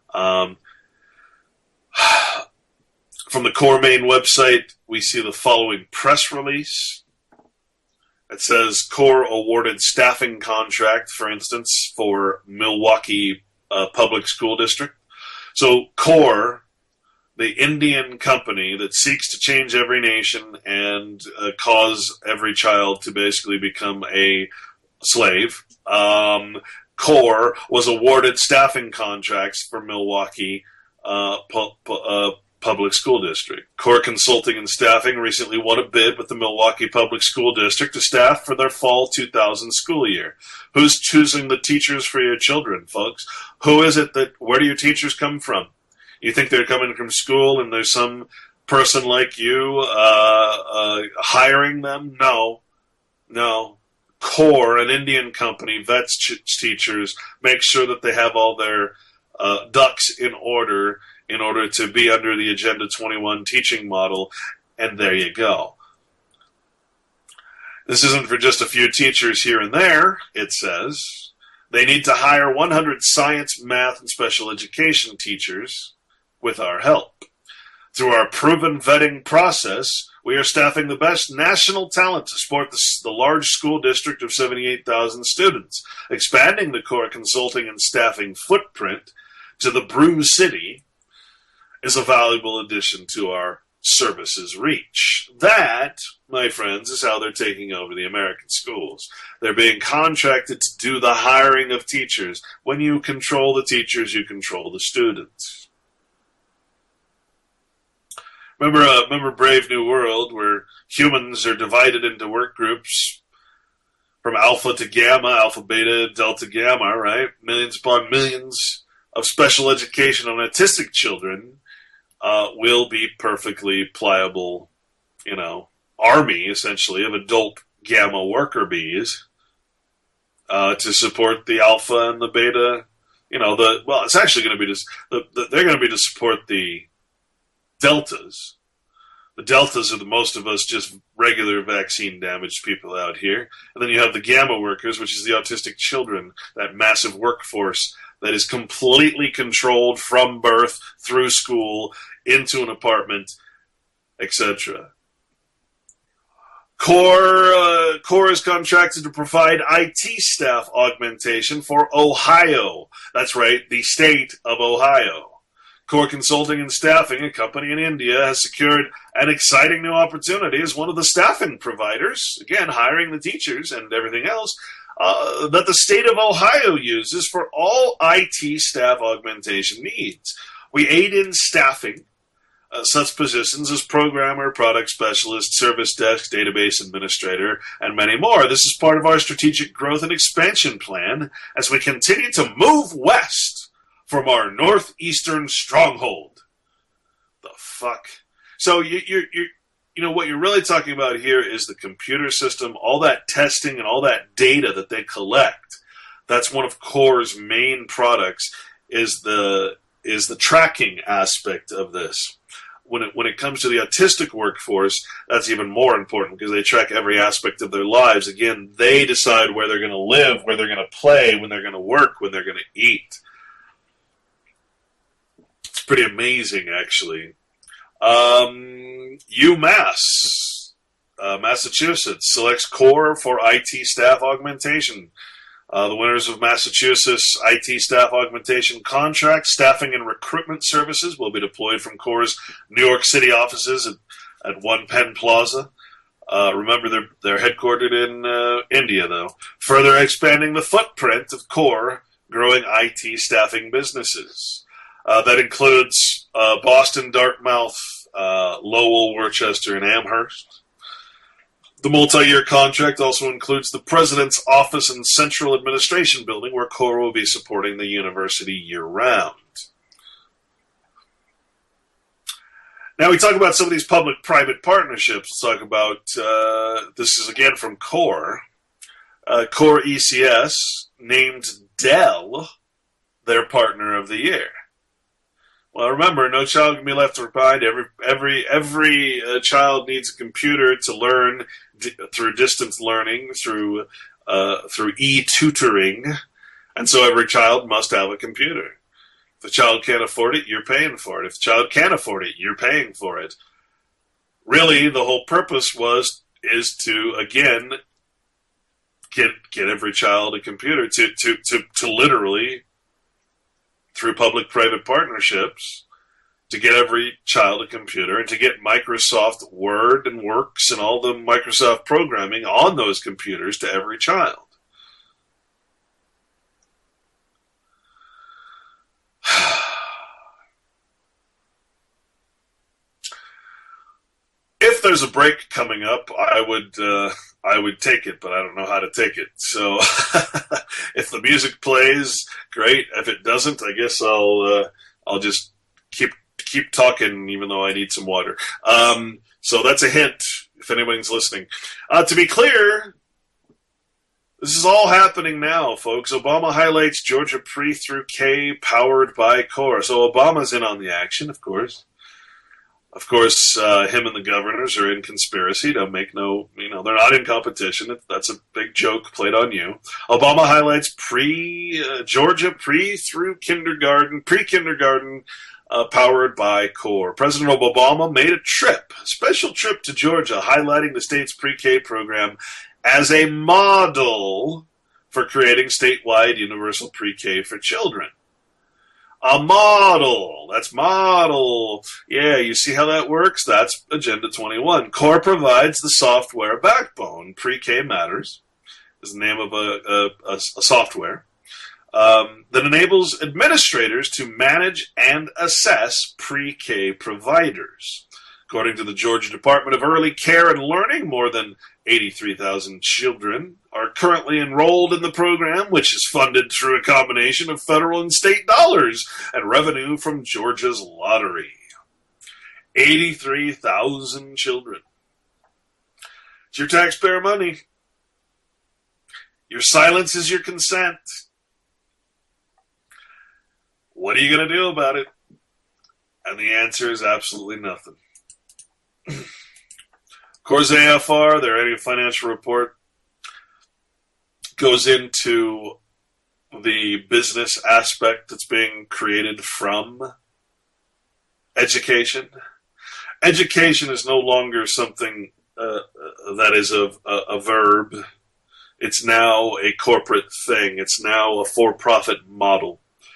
From the CORE main website, we see the following press release. It says CORE awarded staffing contract, for instance, for Milwaukee Public School District. So CORE, the Indian company that seeks to change every nation and cause every child to basically become a slave, CORE was awarded staffing contracts for Milwaukee Public School District. CORE Consulting and Staffing recently won a bid with the Milwaukee Public School District to staff for their fall 2000 school year. Who's choosing the teachers for your children, folks? Who is it where do your teachers come from? You think they're coming from school and there's some person like you hiring them? No. CORE, an Indian company, vets teachers, makes sure that they have all their ducks in order to be under the Agenda 21 teaching model, and there you go. This isn't for just a few teachers here and there, it says. They need to hire 100 science, math, and special education teachers with our help. Through our proven vetting process, we are staffing the best national talent to support the large school district of 78,000 students. Expanding the CORE consulting and staffing footprint to the Brew City is a valuable addition to our services reach. That, my friends, is how they're taking over the American schools. They're being contracted to do the hiring of teachers. When you control the teachers, you control the students. Remember Brave New World, where humans are divided into work groups from alpha to gamma, alpha, beta, delta, gamma, right? Millions upon millions of special education on autistic children will be perfectly pliable, army, essentially, of adult gamma worker bees to support the alpha and the beta. It's actually going to be they're going to be to support the deltas. The deltas are the most of us just regular vaccine damaged people out here. And then you have the gamma workers, which is the autistic children, that massive workforce that is completely controlled from birth through school into an apartment, etc. CORE is contracted to provide IT staff augmentation for Ohio. That's right, the state of Ohio. CORE Consulting and Staffing, a company in India, has secured an exciting new opportunity as one of the staffing providers, again, hiring the teachers and everything else, that the state of Ohio uses for all IT staff augmentation needs. We aid in staffing such positions as programmer, product specialist, service desk, database administrator, and many more. This is part of our strategic growth and expansion plan as we continue to move west from our northeastern stronghold. The fuck? So what you're really talking about here is the computer system, all that testing and all that data that they collect. That's one of CORE's main products is the tracking aspect of this. When it comes to the autistic workforce, that's even more important because they track every aspect of their lives. Again, they decide where they're going to live, where they're going to play, when they're going to work, when they're going to eat. It's pretty amazing, actually. UMass, Massachusetts, selects CORE for IT staff augmentation. The winners of Massachusetts IT staff augmentation contract, staffing and recruitment services will be deployed from CORE's New York City offices at One Penn Plaza. Remember, they're headquartered in India, though. Further expanding the footprint of CORE, growing IT staffing businesses. That includes Boston, Dartmouth, Lowell, Worcester, and Amherst. The multi-year contract also includes the President's Office and Central Administration Building, where CORE will be supporting the university year-round. Now we talk about some of these public-private partnerships. Let's talk about, this is again from CORE. CORE ECS named Dell their Partner of the Year. Well, remember, no child can be left behind. Every child needs a computer to learn through distance learning, through e-tutoring, and so every child must have a computer. If the child can't afford it, you're paying for it. If the child can't afford it, you're paying for it. Really, the whole purpose is to again get every child a computer to literally, through public-private partnerships, to get every child a computer and to get Microsoft Word and Works and all the Microsoft programming on those computers to every child. If there's a break coming up, I would take it, but I don't know how to take it. So if the music plays, great. If it doesn't, I guess I'll just keep talking, even though I need some water. So that's a hint if anyone's listening. To be clear, this is all happening now, folks. Obama highlights Georgia Pre through K powered by CORE. So Obama's in on the action, of course. Of course, him and the governors are in conspiracy. Don't make no, they're not in competition. That's a big joke played on you. Obama highlights Georgia pre through pre-kindergarten, powered by CORE. President Obama made a special trip to Georgia, highlighting the state's pre-K program as a model for creating statewide universal pre-K for children. A model. That's model. Yeah, you see how that works? That's Agenda 21. CORE provides the software backbone. Pre-K Matters is the name of a software that enables administrators to manage and assess pre-K providers. According to the Georgia Department of Early Care and Learning, more than 83,000 children are currently enrolled in the program, which is funded through a combination of federal and state dollars and revenue from Georgia's lottery. 83,000 children. It's your taxpayer money. Your silence is your consent. What are you going to do about it? And the answer is absolutely nothing. Of course, AFR, their annual financial report, goes into the business aspect that's being created from education. Education is no longer something that is a verb. It's now a corporate thing. It's now a for-profit model.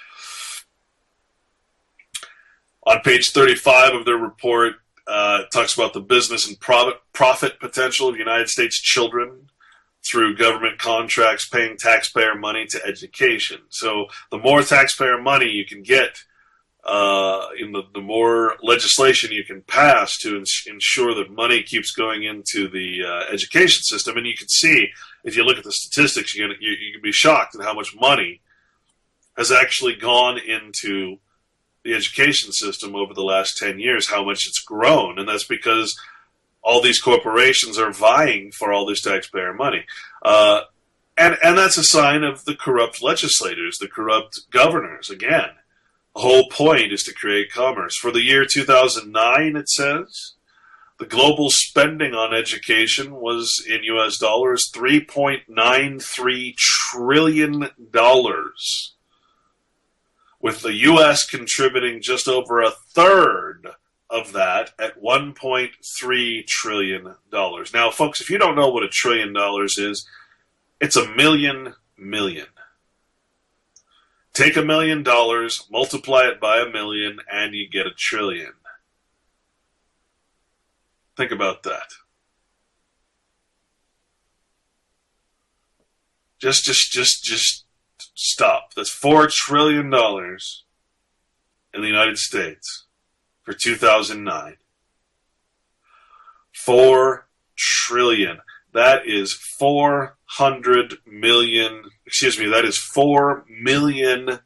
On page 35 of their report, it talks about the business and profit potential of United States children through government contracts paying taxpayer money to education. So the more taxpayer money you can get, the more legislation you can pass to ensure that money keeps going into the education system. And you can see, if you look at the statistics, you can be shocked at how much money has actually gone into the education system over the last 10 years, how much it's grown. And that's because all these corporations are vying for all this taxpayer money. And that's a sign of the corrupt legislators, the corrupt governors. Again, the whole point is to create commerce. For the year 2009, it says, the global spending on education was, in U.S. dollars, $3.93 trillion. With the U.S. contributing just over a third of that at $1.3 trillion. Now, folks, if you don't know what $1 trillion is, it's $1 million. Take $1 million, multiply it by 1 million, and you get $1 trillion. Think about that. Just stop. That's $4 trillion in the United States for 2009. 4 trillion. That is 400 million. Excuse me. That is 4 million.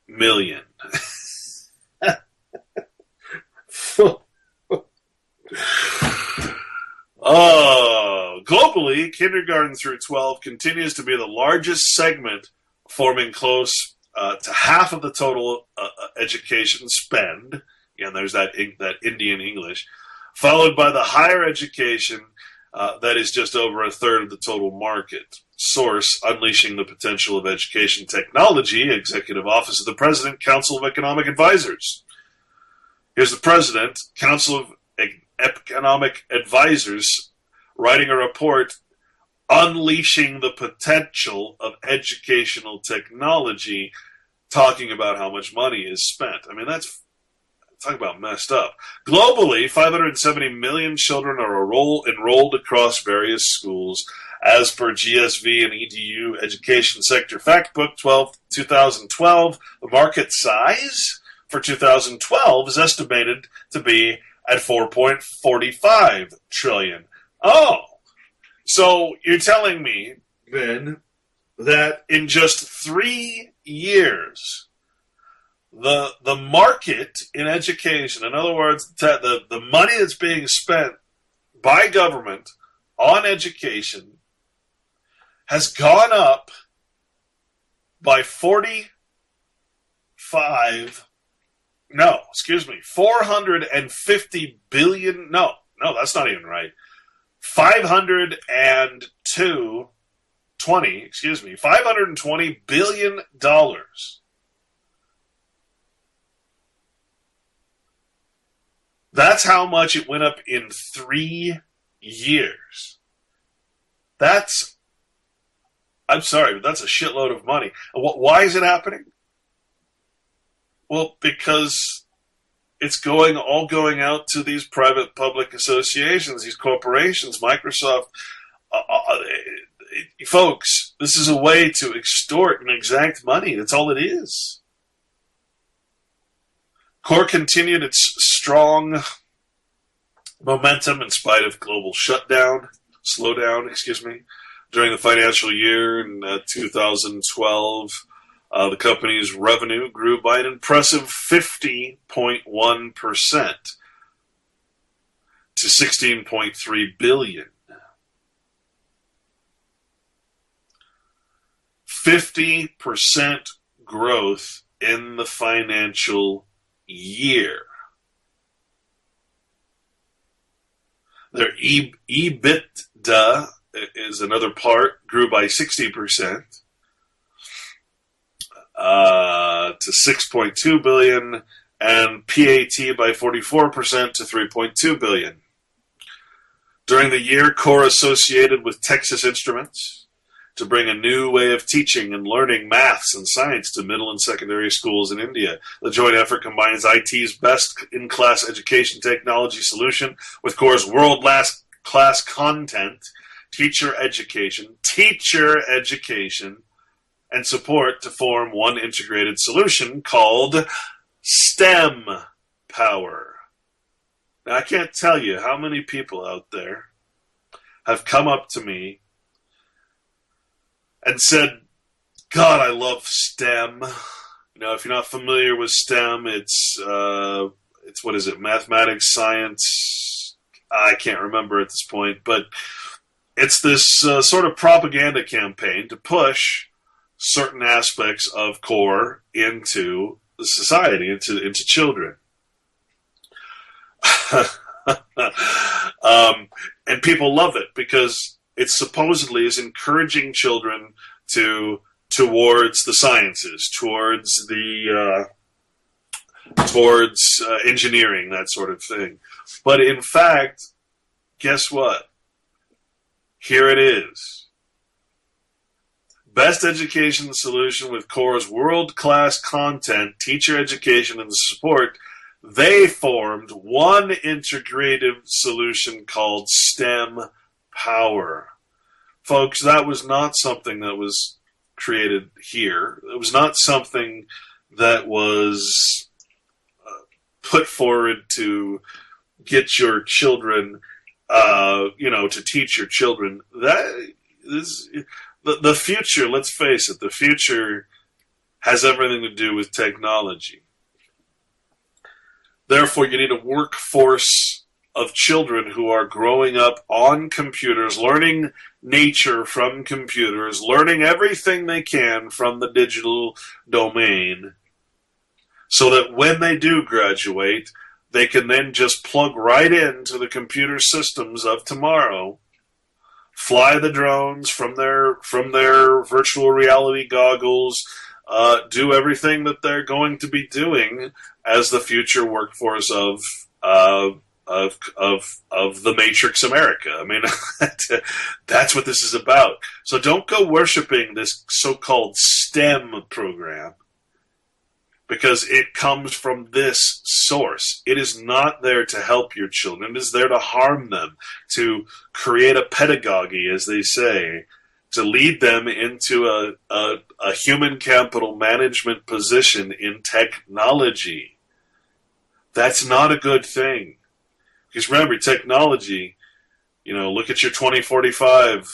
Globally, kindergarten through 12 continues to be the largest segment, forming close to half of the total education spend. Again, there's that Indian English, followed by the higher education that is just over a third of the total market. Source: Unleashing the Potential of Education Technology, Executive Office of the President, Council of Economic Advisors. Here's the President, Council of Economic Advisors, writing a report, Unleashing the Potential of Educational Technology, talking about how much money is spent. I mean, that's, talk about messed up. Globally, 570 million children are enrolled across various schools, as per GSV and EDU Education Sector Factbook 2012. The market size for 2012 is estimated to be at $4.45 trillion. Oh, so you're telling me, then, that in just 3 years, the market in education, in other words, the money that's being spent by government on education, has gone up by 450 billion. No, that's not even right. $520 billion. That's how much it went up in 3 years. I'm sorry, but that's a shitload of money. Why is it happening? Well, because it's all going out to these private-public associations, these corporations, Microsoft. Folks, this is a way to extort and exact money. That's all it is. Core continued its strong momentum in spite of global slowdown, during the financial year in 2012. The company's revenue grew by an impressive 50.1% to $16.3 billion. 50% growth in the financial year. Their EBITDA is another part, grew by 60%. To $6.2 billion, and PAT by 44% to $3.2 billion. During the year, Core associated with Texas Instruments to bring a new way of teaching and learning maths and science to middle and secondary schools in India. The joint effort combines IT's best-in-class education technology solution with Core's world-class content, teacher education, and support to form one integrated solution called STEM Power. Now, I can't tell you how many people out there have come up to me and said, God, I love STEM. You know, if you're not familiar with STEM, it's what is it? Mathematics, science. I can't remember at this point, but it's this sort of propaganda campaign to push certain aspects of Core into the society, into children. And people love it because it supposedly is encouraging children towards the sciences, towards engineering, that sort of thing. But in fact, guess what? Here it is. Best education solution with Core's world-class content, teacher education, and support. They formed one integrative solution called STEM Power. Folks, that was not something that was created here. It was not something that was put forward to get your children, to teach your children. That is the future. Let's face it, the future has everything to do with technology. Therefore, you need a workforce of children who are growing up on computers, learning nature from computers, learning everything they can from the digital domain, so that when they do graduate, they can then just plug right into the computer systems of tomorrow, fly the drones from their virtual reality goggles, do everything that they're going to be doing as the future workforce of the Matrix America. I mean, that's what this is about. So don't go worshiping this so-called STEM program, because it comes from this source. It is not there to help your children. It is there to harm them, to create a pedagogy, as they say, to lead them into a human capital management position in technology. That's not a good thing. Because remember, technology, look at your 2045,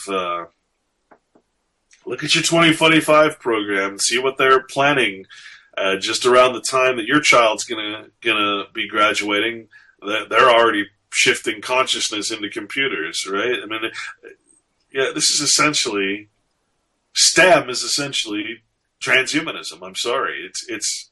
look at your 2045 program, see what they're planning just around the time that your child's gonna be graduating. They're already shifting consciousness into computers, right? I mean, this is essentially, STEM is essentially transhumanism. I'm sorry. It's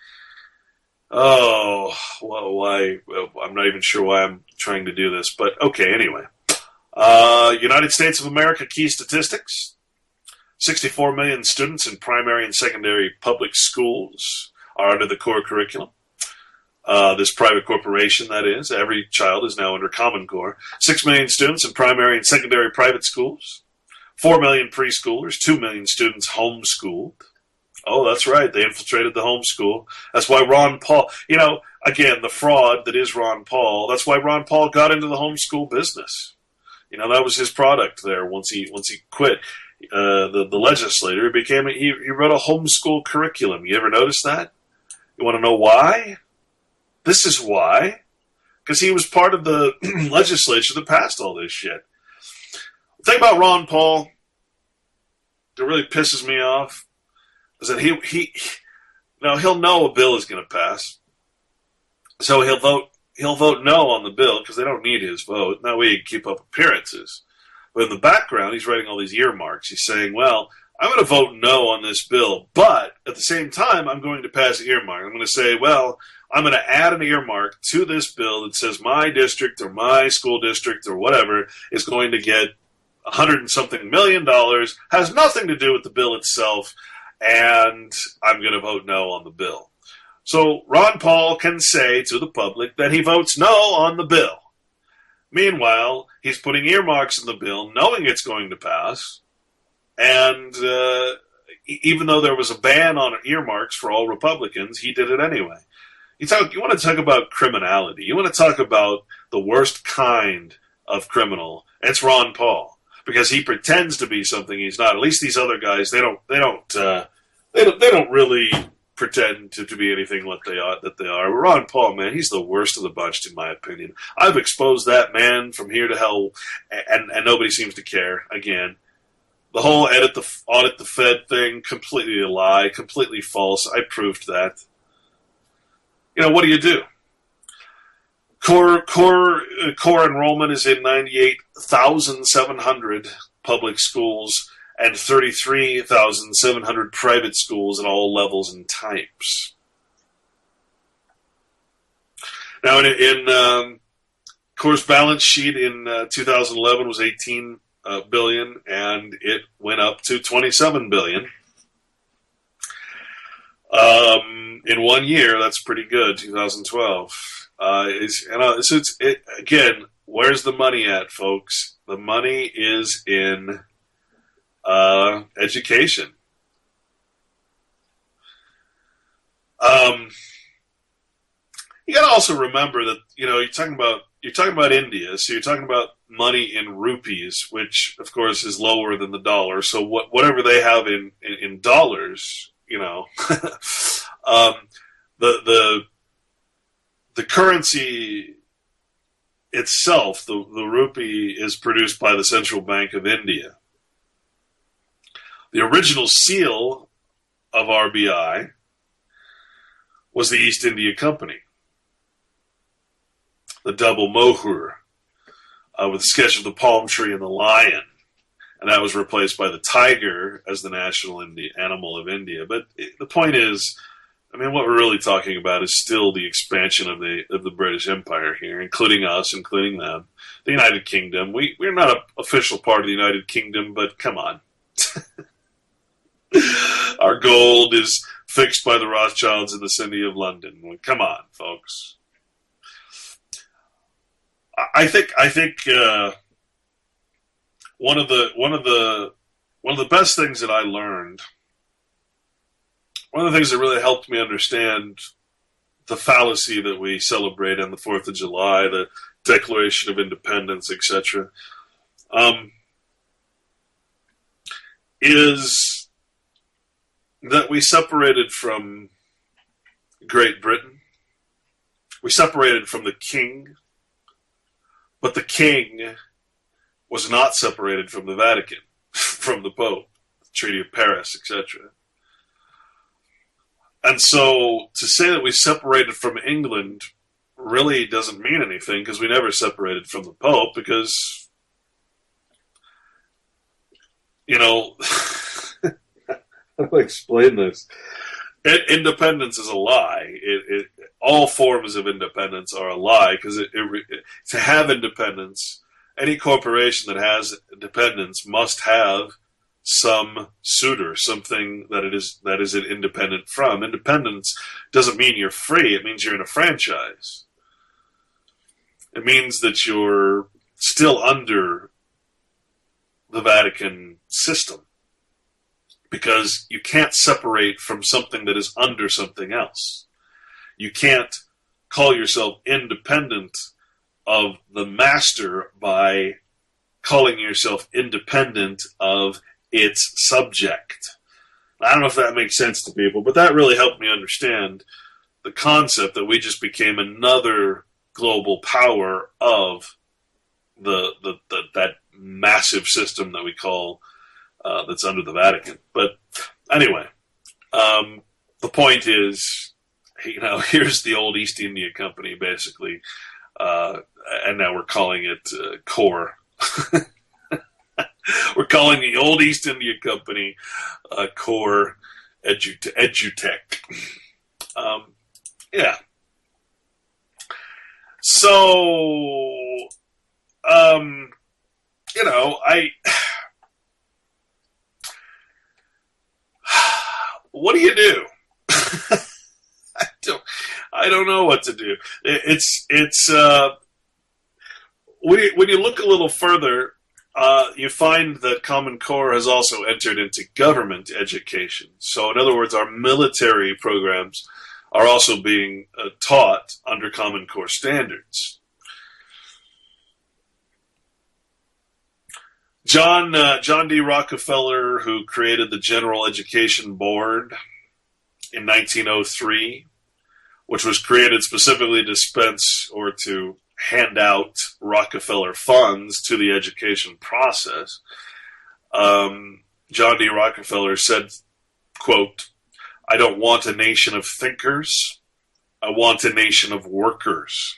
oh, well, why? I'm not even sure why I'm trying to do this, but okay, anyway. United States of America key statistics. 64 million students in primary and secondary public schools are under the Core curriculum. This private corporation, that is. Every child is now under Common Core. 6 million students in primary and secondary private schools. 4 million preschoolers. 2 million students homeschooled. Oh, that's right. They infiltrated the homeschool. That's why Ron Paul, again, the fraud that is Ron Paul, that's why Ron Paul got into the homeschool business. That was his product there once he quit. The legislator, he wrote a homeschool curriculum. You ever notice that? You want to know why? This is why. because he was part of the legislature that passed all this shit. The thing about Ron Paul that really pisses me off is that he'll know a bill is going to pass, so he'll vote no on the bill because they don't need his vote. That way he can keep up appearances. But in the background, he's writing all these earmarks. He's saying, well, I'm going to vote no on this bill, but at the same time, I'm going to pass an earmark. I'm going to say, well, I'm going to add an earmark to this bill that says my district or my school district or whatever is going to get $100 and something million, has nothing to do with the bill itself, and I'm going to vote no on the bill. So Ron Paul can say to the public that he votes no on the bill. Meanwhile, he's putting earmarks in the bill, knowing it's going to pass, and even though there was a ban on earmarks for all Republicans, he did it anyway. You want to talk about criminality. You want to talk about the worst kind of criminal. It's Ron Paul, because he pretends to be something he's not. At least these other guys, they don't really pretend to be anything that they are. But Ron Paul, man, he's the worst of the bunch, in my opinion. I've exposed that man from here to hell, and nobody seems to care. Again, the whole audit the Fed thing, completely a lie, completely false. I proved that. What do? Core enrollment is in 98,700 public schools and 33,700 private schools at all levels and types. Now, in Core's balance sheet in 2011 was $18 billion, and it went up to $27 billion. In 1 year, that's pretty good. 2012. Again, where's the money at, folks? The money is in education. You got to also remember that you're talking about India, so you're talking about money in rupees, which of course is lower than the dollar. So whatever they have in dollars, the currency itself, the rupee, is produced by the Central Bank of India. The original seal of RBI was the East India Company, the double mohur, with a sketch of the palm tree and the lion. And that was replaced by the tiger as the national animal of India. But the point is, what we're really talking about is still the expansion of the British Empire here, including us, including them. The United Kingdom. We're not an official part of the United Kingdom, but come on. Our gold is fixed by the Rothschilds in the city of London. Come on, folks. I think one of the best things that I learned, one of the things that really helped me understand the fallacy that we celebrate on the 4th of July, the Declaration of Independence, etc., is that we separated from Great Britain. We separated from the king, but the king was not separated from the Vatican, from the Pope, the Treaty of Paris, etc. And so to say that we separated from England really doesn't mean anything, because we never separated from the Pope, because, how do I explain this? Independence is a lie. All forms of independence are a lie, because to have independence, any corporation that has independence must have some suitor, something that is it independent from. Independence doesn't mean you're free. It means you're in a franchise. It means that you're still under the Vatican system, because you can't separate from something that is under something else. You can't call yourself independent of the master by calling yourself independent of its subject. I don't know if that makes sense to people, but that really helped me understand the concept that we just became another global power of that massive system that we call that's under the Vatican. But anyway, the point is, here's the old East India Company, basically, and now we're calling it CORE. We're calling the old East India Company CORE Edutech. Yeah. So, what do you do? I don't know what to do. When you look a little further, you find that Common Core has also entered into government education. So, in other words, our military programs are also being taught under Common Core standards. John D. Rockefeller, who created the General Education Board in 1903, which was created specifically to dispense or to hand out Rockefeller funds to the education process, John D. Rockefeller said, quote, "I don't want a nation of thinkers. I want a nation of workers.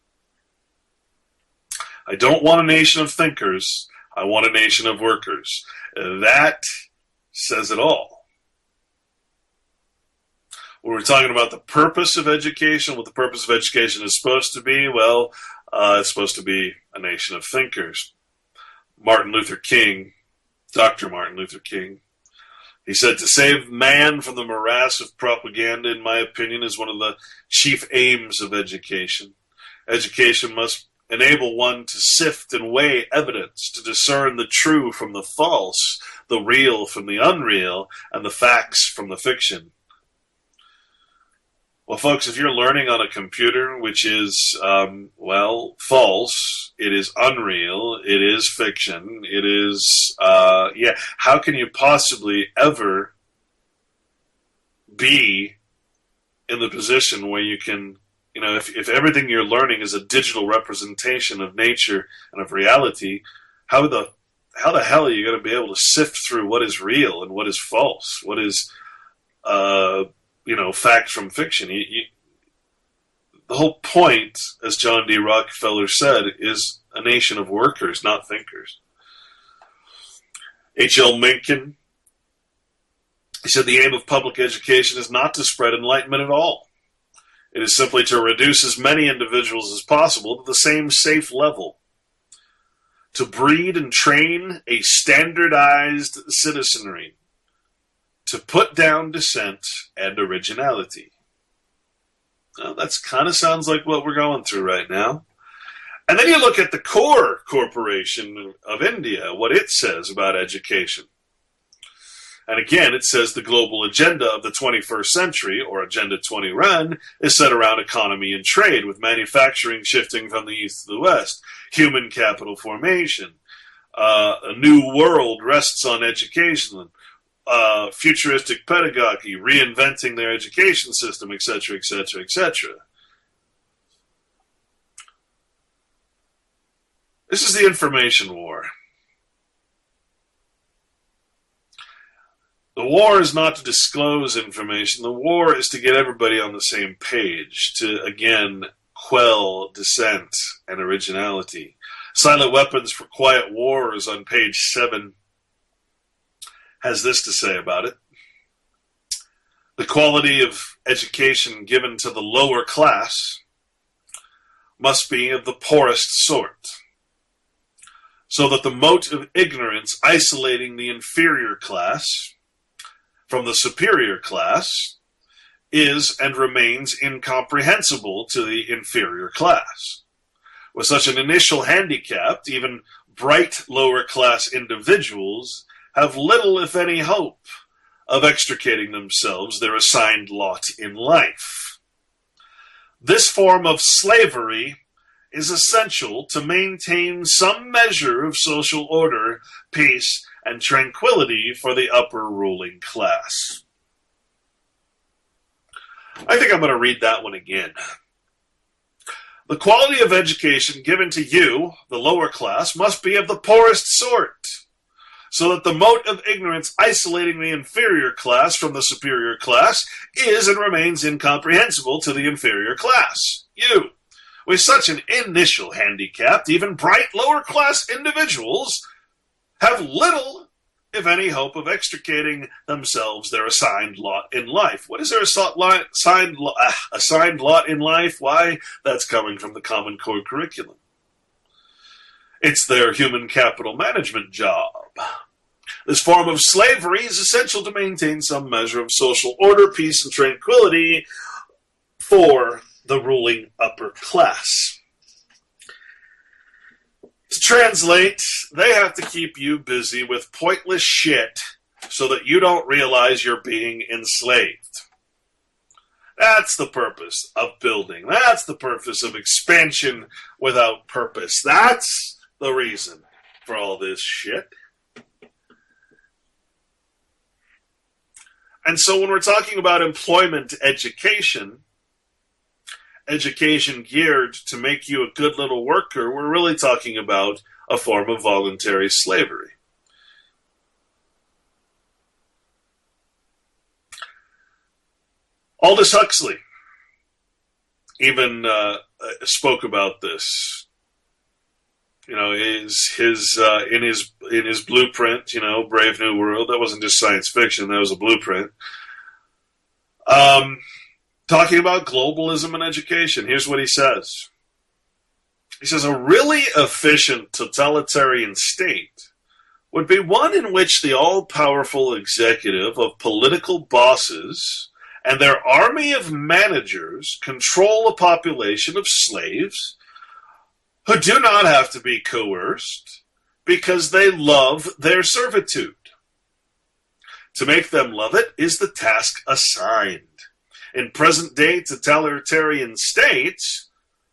I don't want a nation of thinkers. I want a nation of workers." That says it all. When we're talking about the purpose of education, what the purpose of education is supposed to be, well, it's supposed to be a nation of thinkers. Martin Luther King, Dr. Martin Luther King, he said, "To save man from the morass of propaganda, in my opinion, is one of the chief aims of education. Education must enable one to sift and weigh evidence, to discern the true from the false, the real from the unreal, and the facts from the fiction." Well, folks, if you're learning on a computer, which is, false, it is unreal, it is fiction, it is, how can you possibly ever be in the position where you can, if everything you're learning is a digital representation of nature and of reality, how the hell are you going to be able to sift through what is real and what is false, what is, fact from fiction? The whole point, as John D. Rockefeller said, is a nation of workers, not thinkers. H.L. Mencken, he said, "The aim of public education is not to spread enlightenment at all. It is simply to reduce as many individuals as possible to the same safe level, to breed and train a standardized citizenry, to put down dissent and originality." Now, that kind of sounds like what we're going through right now. And then you look at the CORE Corporation of India, what it says about education. And again, it says the global agenda of the 21st century, or Agenda 21, is set around economy and trade, with manufacturing shifting from the east to the west, human capital formation. A new world rests on education, futuristic pedagogy, reinventing their education system, etc., etc., etc. This is the information war. The war is not to disclose information. The war is to get everybody on the same page, to, again, quell dissent and originality. Silent Weapons for Quiet Wars on page 7 has this to say about it. The quality of education given to the lower class must be of the poorest sort, so that the mote of ignorance isolating the inferior class from the superior class is and remains incomprehensible to the inferior class. With such an initial handicap, even bright lower class individuals have little, if any, hope of extricating themselves their assigned lot in life. This form of slavery is essential to maintain some measure of social order, peace, and tranquility for the upper ruling class. I think I'm going to read that one again. The quality of education given to you, the lower class, must be of the poorest sort, so that the mote of ignorance isolating the inferior class from the superior class is and remains incomprehensible to the inferior class. You, with such an initial handicap, even bright lower-class individuals have little, if any, hope of extricating themselves their assigned lot in life. What is their assigned lot in life? Why, that's coming from the Common Core curriculum. It's their human capital management job. This form of slavery is essential to maintain some measure of social order, peace, and tranquility for the ruling upper class. To translate, they have to keep you busy with pointless shit so that you don't realize you're being enslaved. That's the purpose of building. That's the purpose of expansion without purpose. That's the reason for all this shit. And so when we're talking about employment education geared to make you a good little worker, we're really talking about a form of voluntary slavery. Aldous Huxley even spoke about this. You know, in his blueprint, you know, Brave New World. That wasn't just science fiction; that was a blueprint. Talking about globalism and education, here's what he says. He says, a really efficient totalitarian state would be one in which the all-powerful executive of political bosses and their army of managers control a population of slaves who do not have to be coerced because they love their servitude. To make them love it is the task assigned. In present-day totalitarian states,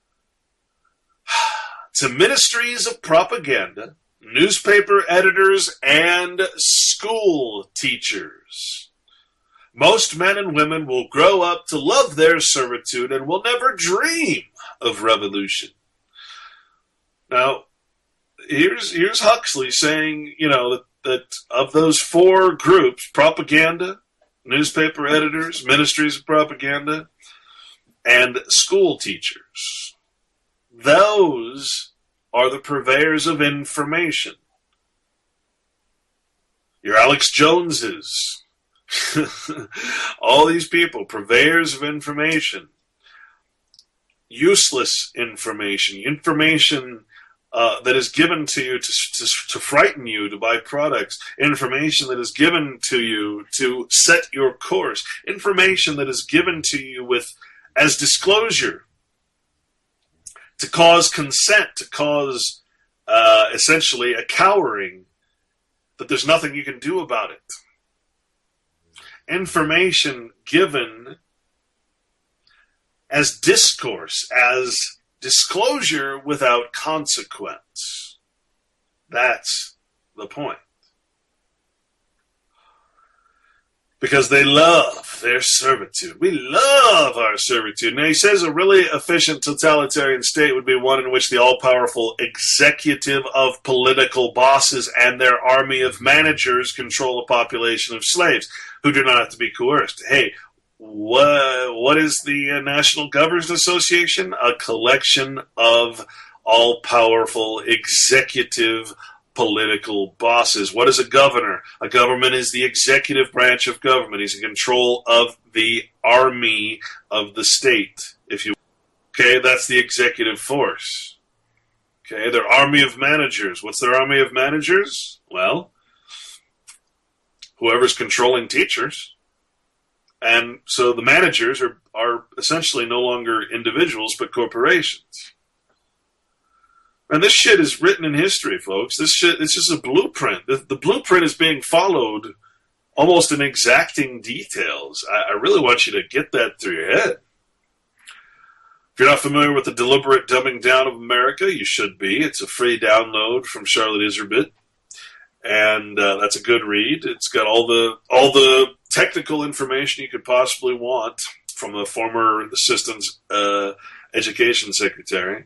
to ministries of propaganda, newspaper editors, and school teachers, most men and women will grow up to love their servitude and will never dream of revolution. Now, here's Huxley saying, you know, that of those four groups, propaganda, newspaper editors, ministries of propaganda, and school teachers, those are the purveyors of information. Your Alex Joneses, all these people, purveyors of information, useless information, information that is given to you to frighten you to buy products, information that is given to you to set your course, information that is given to you as disclosure, to cause consent, to cause essentially a cowering that there's nothing you can do about it. Information given as discourse, as disclosure without consequence. That's the point. Because they love their servitude. We love our servitude. Now he says a really efficient totalitarian state would be one in which the all-powerful executive of political bosses and their army of managers control a population of slaves who do not have to be coerced. Hey, what is the National Governors Association? A collection of all-powerful executive political bosses. What is a governor? A government is the executive branch of government. He's in control of the army of the state, if you will. Okay, that's the executive force. Okay, their army of managers. What's their army of managers? Well, whoever's controlling teachers. And so the managers are essentially no longer individuals, but corporations. And this shit is written in history, folks. This shit, it's just a blueprint. The blueprint is being followed almost in exacting details. I really want you to get that through your head. If you're not familiar with the deliberate dumbing down of America, you should be. It's a free download from Charlotte Iserbyt. And that's a good read. It's got all the technical information you could possibly want from the former assistant education secretary.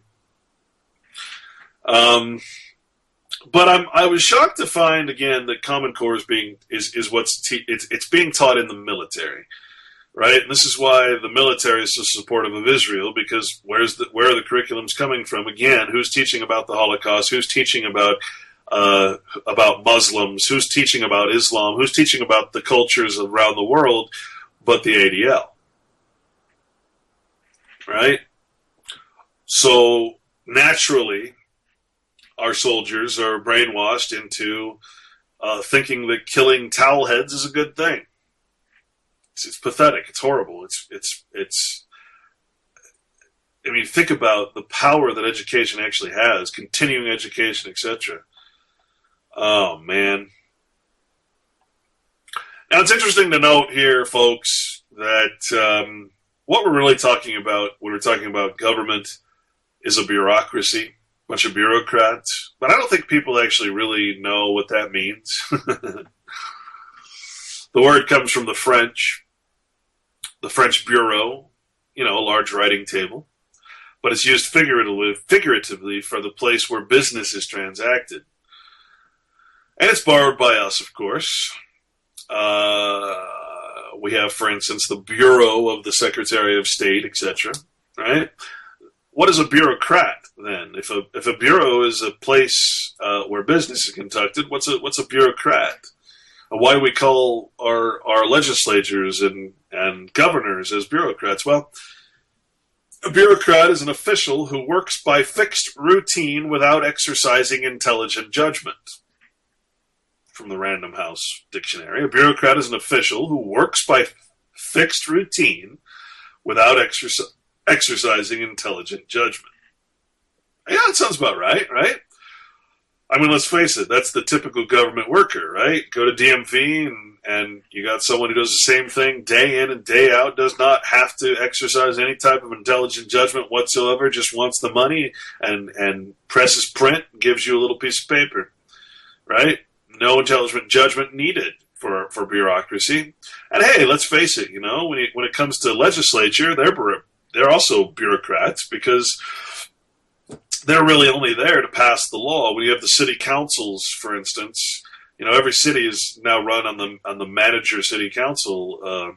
But I was shocked to find again that Common Core is what's it's being taught in the military, right? And this is why the military is so supportive of Israel, because where are the curriculums coming from? Again, who's teaching about the Holocaust? Who's teaching about Muslims? Who's teaching about Islam? Who's teaching about the cultures around the world? But the ADL, right? So naturally, our soldiers are brainwashed into thinking that killing towel heads is a good thing. It's pathetic. It's horrible. It's. I mean, think about the power that education actually has, continuing education, etc. Oh man. Now it's interesting to note here, folks, that what we're really talking about when we're talking about government is a bureaucracy. Bunch of bureaucrats, but I don't think people actually really know what that means. The word comes from the French bureau, a large writing table, but it's used figuratively for the place where business is transacted. And it's borrowed by us, of course. We have, for instance, the Bureau of the Secretary of State, etc., right? What is a bureaucrat then? If a bureau is a place where business is conducted, what's a bureaucrat? Why do we call our legislatures and governors as bureaucrats? Well, a bureaucrat is an official who works by fixed routine without exercising intelligent judgment. From the Random House Dictionary, a bureaucrat is an official who works by fixed routine without exercising intelligent judgment. Yeah, that sounds about right? I mean, let's face it, that's the typical government worker, right? Go to DMV and you got someone who does the same thing day in and day out, does not have to exercise any type of intelligent judgment whatsoever, just wants the money and presses print and gives you a little piece of paper, right? No intelligent judgment needed for bureaucracy. And hey, let's face it, when it comes to legislature, they're also bureaucrats because they're really only there to pass the law. When you have the city councils, for instance, every city is now run on the manager city council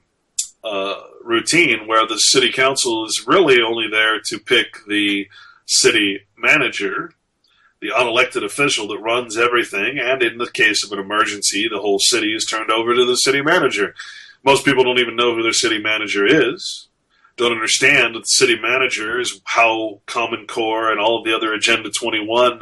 routine, where the city council is really only there to pick the city manager, the unelected official that runs everything, and in the case of an emergency, the whole city is turned over to the city manager. Most people don't even know who their city manager is. Don't understand that the city manager is how Common Core and all of the other Agenda 21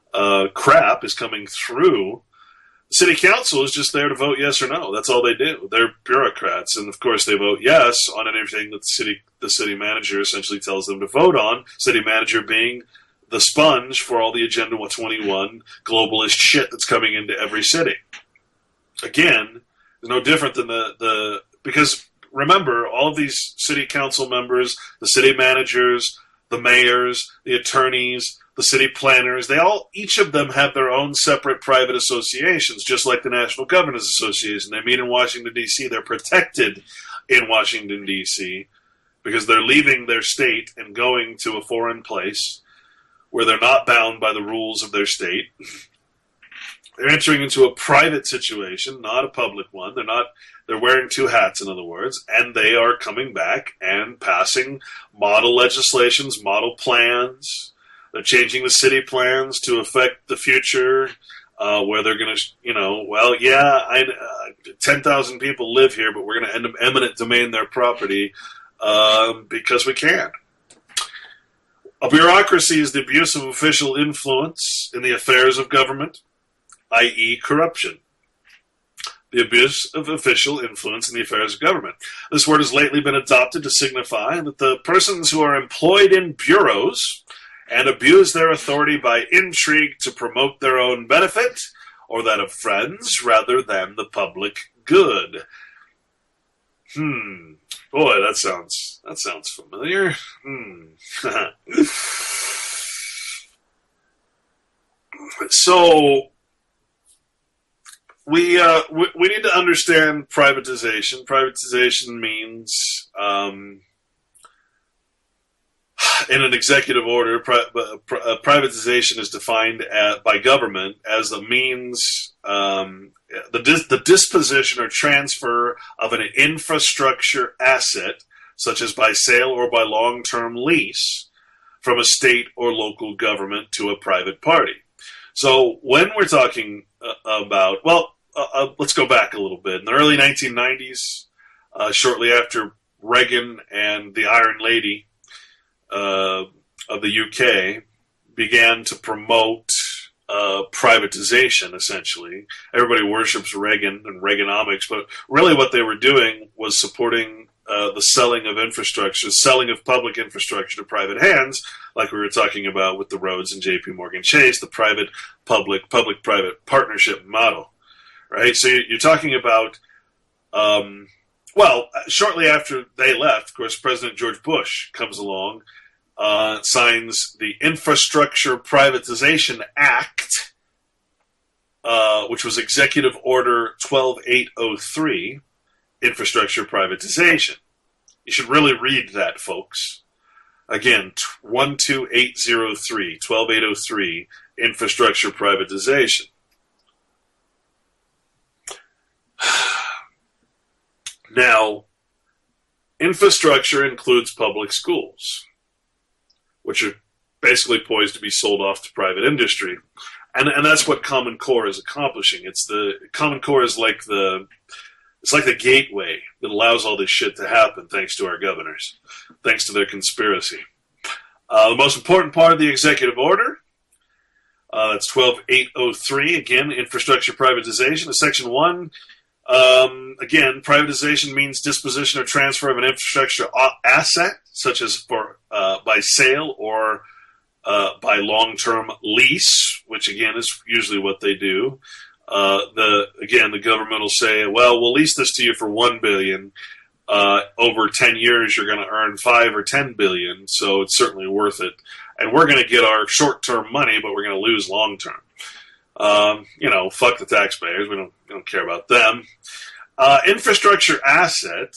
crap is coming through. The city council is just there to vote yes or no. That's all they do. They're bureaucrats, and of course they vote yes on anything that the city manager essentially tells them to vote on. City manager being the sponge for all the Agenda 21 globalist shit that's coming into every city. Again, it's no different than because remember, all of these city council members, the city managers, the mayors, the attorneys, the city planners, each of them have their own separate private associations, just like the National Governors Association. They meet in Washington, D.C. They're protected in Washington, D.C. because they're leaving their state and going to a foreign place where they're not bound by the rules of their state. They're entering into a private situation, not a public one. They're wearing two hats, in other words, and they are coming back and passing model legislations, model plans. They're changing the city plans to affect the future, where they're going to, 10,000 people live here, but we're going to end up eminent domain their property because we can. A bureaucracy is the abuse of official influence in the affairs of government, i.e. corruption. The abuse of official influence in the affairs of government. This word has lately been adopted to signify that the persons who are employed in bureaus and abuse their authority by intrigue to promote their own benefit or that of friends rather than the public good. Boy, that sounds familiar. So we need to understand privatization. Privatization means in an executive order, privatization is defined by government as the means, the disposition or transfer of an infrastructure asset, such as by sale or by long-term lease, from a state or local government to a private party. So when we're talking about, let's go back a little bit. In the early 1990s, shortly after Reagan and the Iron Lady of the UK began to promote privatization, essentially. Everybody worships Reagan and Reaganomics, but really what they were doing was supporting the selling of infrastructure, selling of public infrastructure to private hands, like we were talking about with the roads and J.P. Morgan Chase, the public-private partnership model, right? So you're talking about, shortly after they left, of course, President George Bush comes along, signs the Infrastructure Privatization Act, which was Executive Order 12803, Infrastructure Privatization. You should really read that, folks. Again, 12803, Infrastructure Privatization. Now, infrastructure includes public schools, which are basically poised to be sold off to private industry. And that's what Common Core is accomplishing. Common Core is like the gateway that allows all this shit to happen, thanks to our governors, thanks to their conspiracy. The most important part of the executive order, that's 12803, again, infrastructure privatization, is Section 1. Again, privatization means disposition or transfer of an infrastructure asset, such as by sale or by long-term lease, which again is usually what they do. The government will say, well, we'll lease this to you for $1 billion. Over 10 years, you're going to earn $5 or $10 billion, so it's certainly worth it. And we're going to get our short-term money, but we're going to lose long-term. Fuck the taxpayers. We don't care about them. Infrastructure asset,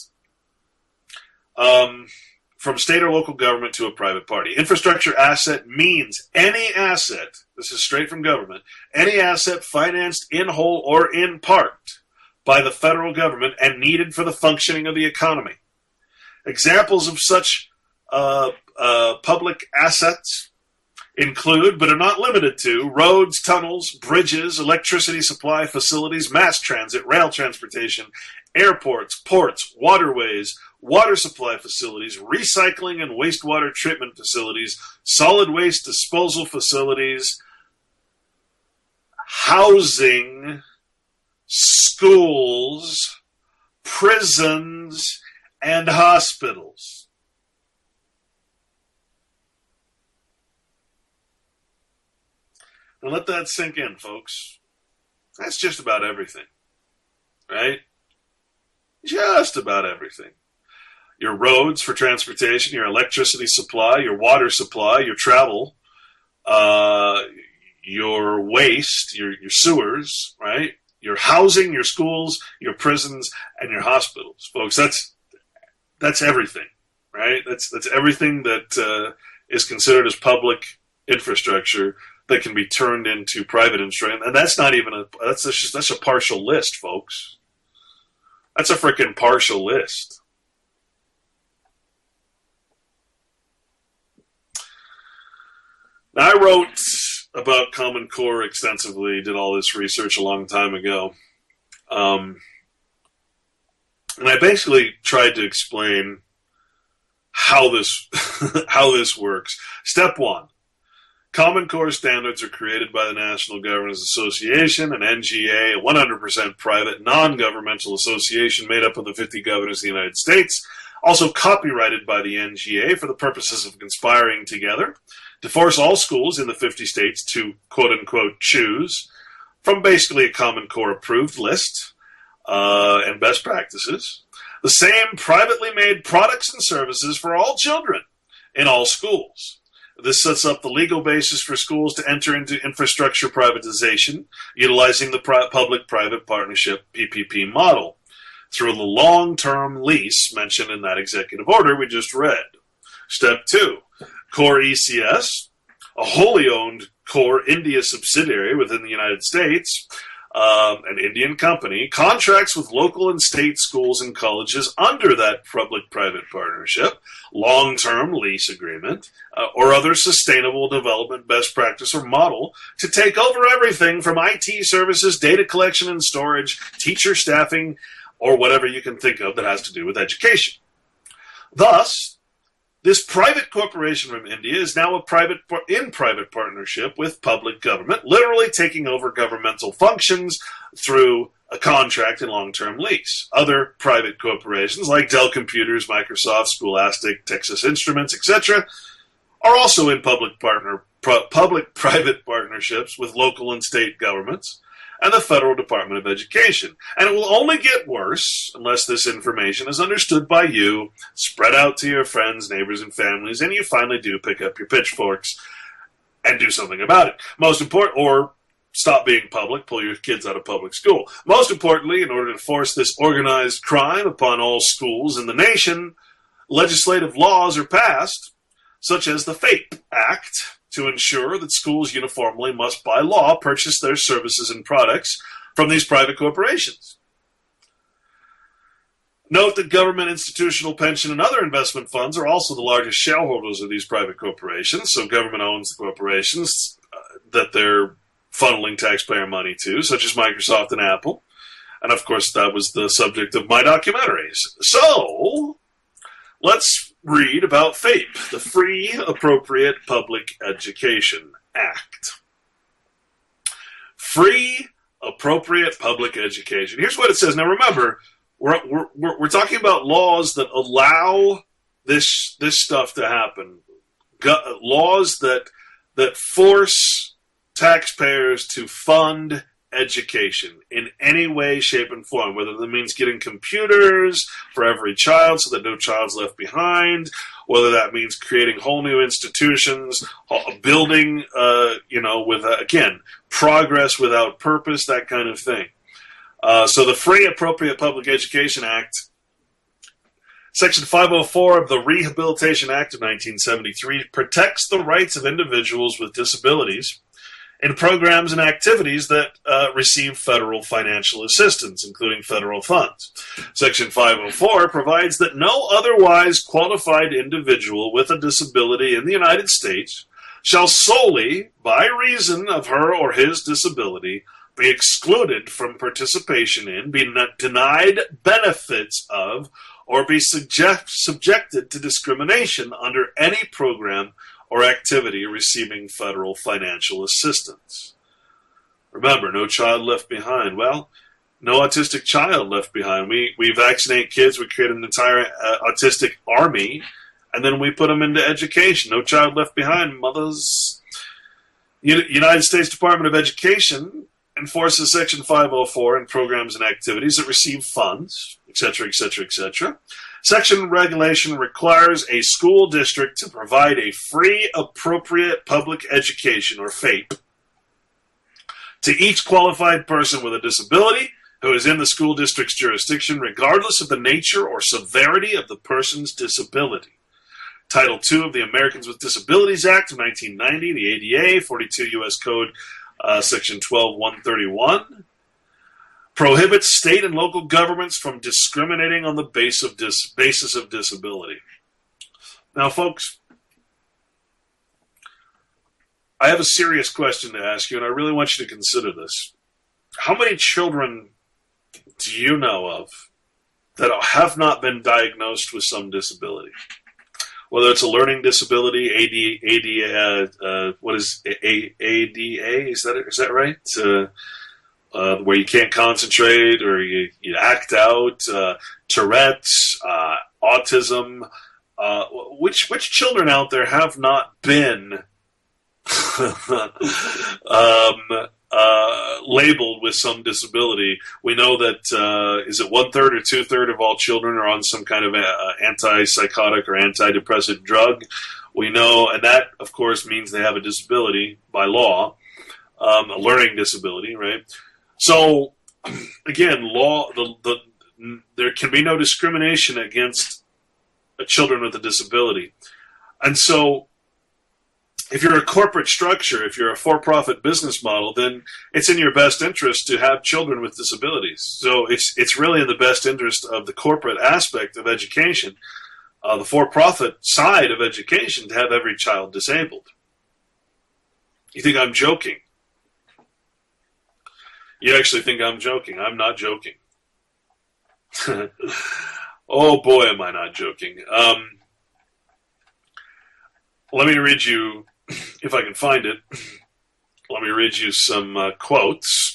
from state or local government to a private party. Infrastructure asset means any asset, this is straight from government, any asset financed in whole or in part by the federal government and needed for the functioning of the economy. Examples of such public assets include, but are not limited to, roads, tunnels, bridges, electricity supply facilities, mass transit, rail transportation, airports, ports, waterways, water supply facilities, recycling and wastewater treatment facilities, solid waste disposal facilities, housing, schools, prisons, and hospitals. Now let that sink in, folks. That's just about everything, right? Just about everything. Your roads for transportation, your electricity supply, your water supply, your travel, your waste, your sewers, right? Your housing, your schools, your prisons, and your hospitals, folks. That's everything, right? That's everything that is considered as public infrastructure that can be turned into private infrastructure, and that's not even that's a partial list, folks. That's a freaking partial list. Now, I wrote about Common Core extensively, did all this research a long time ago. And I basically tried to explain how this works. Step 1. Common Core standards are created by the National Governors Association, an NGA, a 100% private, non-governmental association made up of the 50 governors of the United States, also copyrighted by the NGA for the purposes of conspiring together to force all schools in the 50 states to, quote-unquote, choose from basically a Common Core approved list and best practices, the same privately made products and services for all children in all schools. This sets up the legal basis for schools to enter into infrastructure privatization, utilizing the public-private partnership PPP model through the long-term lease mentioned in that executive order we just read. Step 2. Core ECS, a wholly owned Core India subsidiary within the United States, an Indian company, contracts with local and state schools and colleges under that public-private partnership, long-term lease agreement, or other sustainable development best practice or model to take over everything from IT services, data collection and storage, teacher staffing, or whatever you can think of that has to do with education. Thus, this private corporation from India is now in private partnership with public government, literally taking over governmental functions through a contract and long-term lease. Other private corporations like Dell Computers, Microsoft, Scholastic, Texas Instruments, etc., are also in public-private partnerships with local and state governments and the Federal Department of Education. And it will only get worse unless this information is understood by you, spread out to your friends, neighbors, and families, and you finally do pick up your pitchforks and do something about it. Most important, or stop being public, pull your kids out of public school. Most importantly, in order to force this organized crime upon all schools in the nation, legislative laws are passed, such as the FAPE Act, to ensure that schools uniformly must, by law, purchase their services and products from these private corporations. Note that government, institutional, pension, and other investment funds are also the largest shareholders of these private corporations, so government owns the corporations that they're funneling taxpayer money to, such as Microsoft and Apple. And, of course, that was the subject of my documentaries. So, let's read about FAPE, the Free Appropriate Public Education Act. Free Appropriate Public Education. Here's what it says. Now remember, we're talking about laws that allow this stuff to happen. Laws that force taxpayers to fund education in any way, shape, and form, whether that means getting computers for every child so that no child's left behind, whether that means creating whole new institutions, building, with, again, progress without purpose, that kind of thing. So the Free Appropriate Public Education Act, Section 504 of the Rehabilitation Act of 1973, protects the rights of individuals with disabilities in programs and activities that receive federal financial assistance, including federal funds. Section 504 provides that no otherwise qualified individual with a disability in the United States shall solely, by reason of her or his disability, be excluded from participation in, be denied benefits of, or be subjected to discrimination under any program or activity receiving federal financial assistance. Remember, no child left behind. Well, no autistic child left behind. We vaccinate kids, we create an entire autistic army, and then we put them into education. No child left behind. Mothers. United States Department of Education enforces Section 504 in programs and activities that receive funds, etc., etc., etc. Section regulation requires a school district to provide a free, appropriate public education, or FAPE, to each qualified person with a disability who is in the school district's jurisdiction, regardless of the nature or severity of the person's disability. Title II of the Americans with Disabilities Act of 1990, the ADA, 42 U.S. Code, Section 12131, prohibits state and local governments from discriminating on the basis of disability. Now, folks, I have a serious question to ask you, and I really want you to consider this. How many children do you know of that have not been diagnosed with some disability? Whether it's a learning disability, ADA, what is ADA? Is that right? Where you can't concentrate or you act out, Tourette's, autism. Which children out there have not been labeled with some disability? We know that is it 1/3 or 2/3 of all children are on some kind of antipsychotic or antidepressant drug. We know, and that of course means they have a disability by law, a learning disability, right? So again, there can be no discrimination against children with a disability, and so if you're a corporate structure, if you're a for-profit business model, then it's in your best interest to have children with disabilities. So it's really in the best interest of the corporate aspect of education, the for-profit side of education, to have every child disabled. You think I'm joking? You actually think I'm joking. I'm not joking. Oh boy, am I not joking. Let me read you, if I can find it, let me read you some quotes.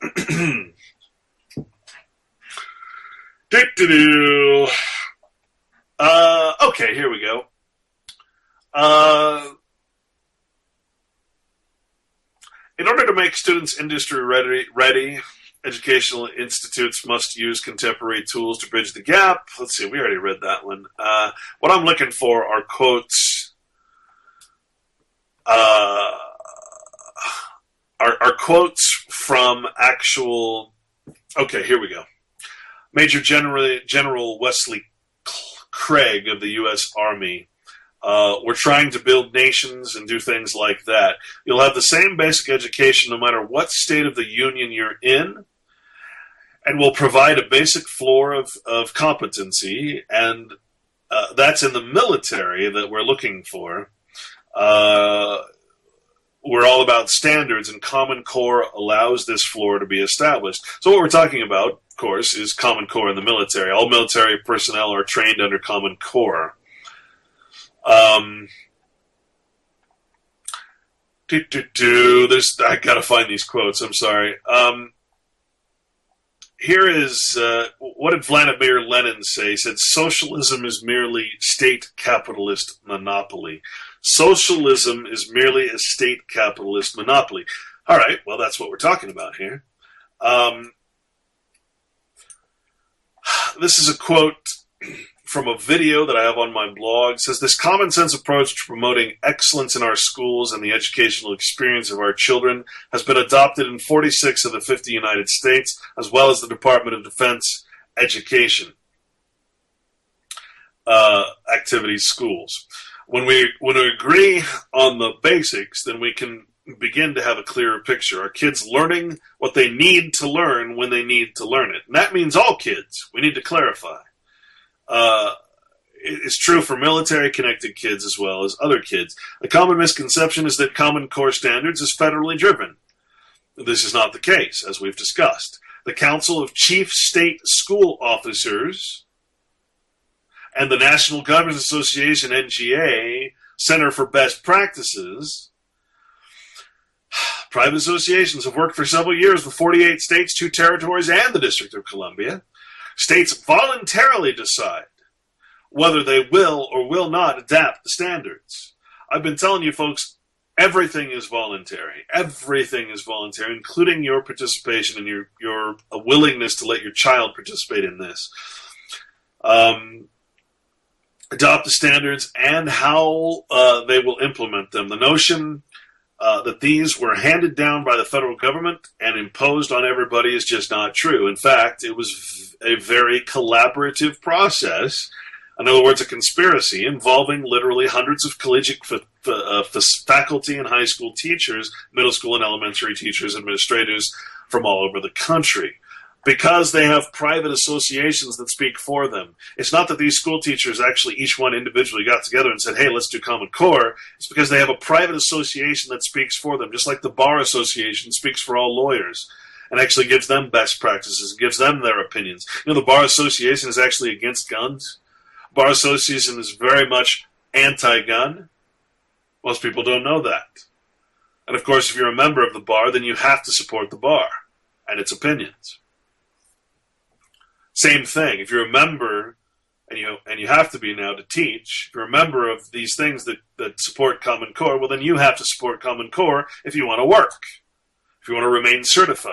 Okay, here we go. In order to make students industry ready, educational institutes must use contemporary tools to bridge the gap. Let's see, we already read that one. What I'm looking for are quotes. Are quotes from actual. Okay, here we go. Major General Wesley Craig of the U.S. Army. We're trying to build nations and do things like that. You'll have the same basic education no matter what state of the union you're in, and we'll provide a basic floor of competency, and that's in the military that we're looking for. We're all about standards, and Common Core allows this floor to be established. So what we're talking about, of course, is Common Core in the military. All military personnel are trained under Common Core. I gotta find these quotes. I'm sorry. Here is what did Vladimir Lenin say? He said, "Socialism is merely state capitalist monopoly." Socialism is merely a state capitalist monopoly. All right, well, that's what we're talking about here. This is a quote from a video that I have on my blog. It says, "This common sense approach to promoting excellence in our schools and the educational experience of our children has been adopted in 46 of the 50 United States, as well as the Department of Defense Education activities schools. When we agree on the basics, then we can begin to have a clearer picture. Our kids learning what they need to learn when they need to learn it. And that means all kids. We need to clarify. It's true for military-connected kids as well as other kids. The common misconception is that Common Core standards is federally driven. This is not the case, as we've discussed. The Council of Chief State School Officers and the National Governors Association, NGA, Center for Best Practices, private associations have worked for several years with 48 states, 2 territories, and the District of Columbia. States voluntarily decide whether they will or will not adapt the standards. I've been telling you folks, everything is voluntary. Everything is voluntary, including your participation and your willingness to let your child participate in this. Adopt the standards and how they will implement them. The notion that these were handed down by the federal government and imposed on everybody is just not true. In fact, it was a very collaborative process. In other words, a conspiracy involving literally hundreds of collegiate faculty and high school teachers, middle school and elementary teachers, administrators from all over the country. Because they have private associations that speak for them. It's not that these school teachers actually each one individually got together and said, hey, let's do Common Core. It's because they have a private association that speaks for them, just like the Bar Association speaks for all lawyers and actually gives them best practices, gives them their opinions. You know, the Bar Association is actually against guns. Bar Association is very much anti-gun. Most people don't know that. And of course, if you're a member of the Bar, then you have to support the Bar and its opinions. Same thing. If you're a member, and you have to be now to teach, if you're a member of these things that support Common Core, well, then you have to support Common Core if you want to work, if you want to remain certified.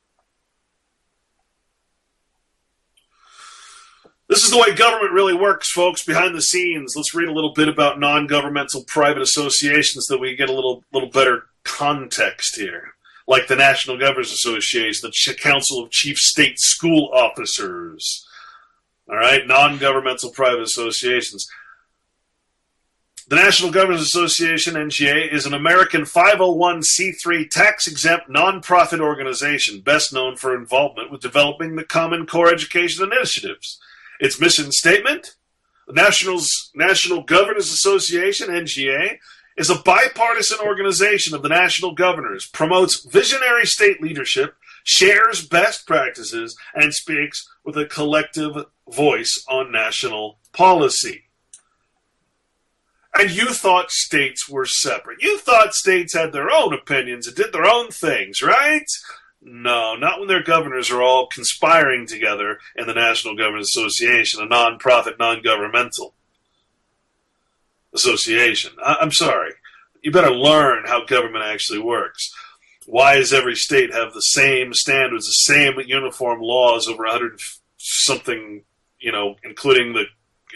This is the way government really works, folks, behind the scenes. Let's read a little bit about non-governmental private associations so that we get a little better context here. Like the National Governors Association, the Council of Chief State School Officers. All right, non-governmental private associations. The National Governors Association, NGA, is an American 501c3 tax-exempt nonprofit organization best known for involvement with developing the Common Core education initiatives. Its mission statement, the National Governors Association, NGA, is a bipartisan organization of the national governors, promotes visionary state leadership, shares best practices, and speaks with a collective voice on national policy. And you thought states were separate. You thought states had their own opinions and did their own things, right? No, not when their governors are all conspiring together in the National Governors Association, a non-profit, non-governmental association. I'm sorry. You better learn how government actually works. Why does every state have the same standards, the same uniform laws over 100 something, including the...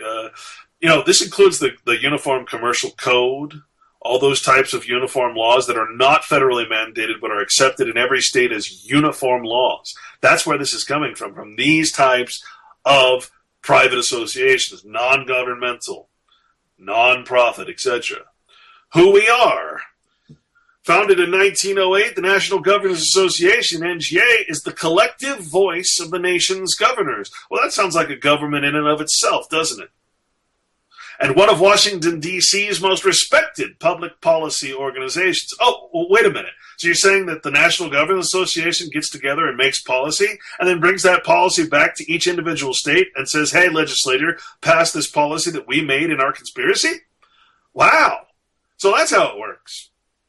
this includes the Uniform Commercial Code, all those types of uniform laws that are not federally mandated but are accepted in every state as uniform laws. That's where this is coming from these types of private associations, non-governmental, non-profit, etc. Who we are. Founded in 1908, the National Governors Association, NGA, is the collective voice of the nation's governors. Well, that sounds like a government in and of itself, doesn't it? And one of Washington, D.C.'s most respected public policy organizations. Oh, well, wait a minute. So you're saying that the National Governors Association gets together and makes policy and then brings that policy back to each individual state and says, hey, legislator, pass this policy that we made in our conspiracy? Wow. So that's how it works.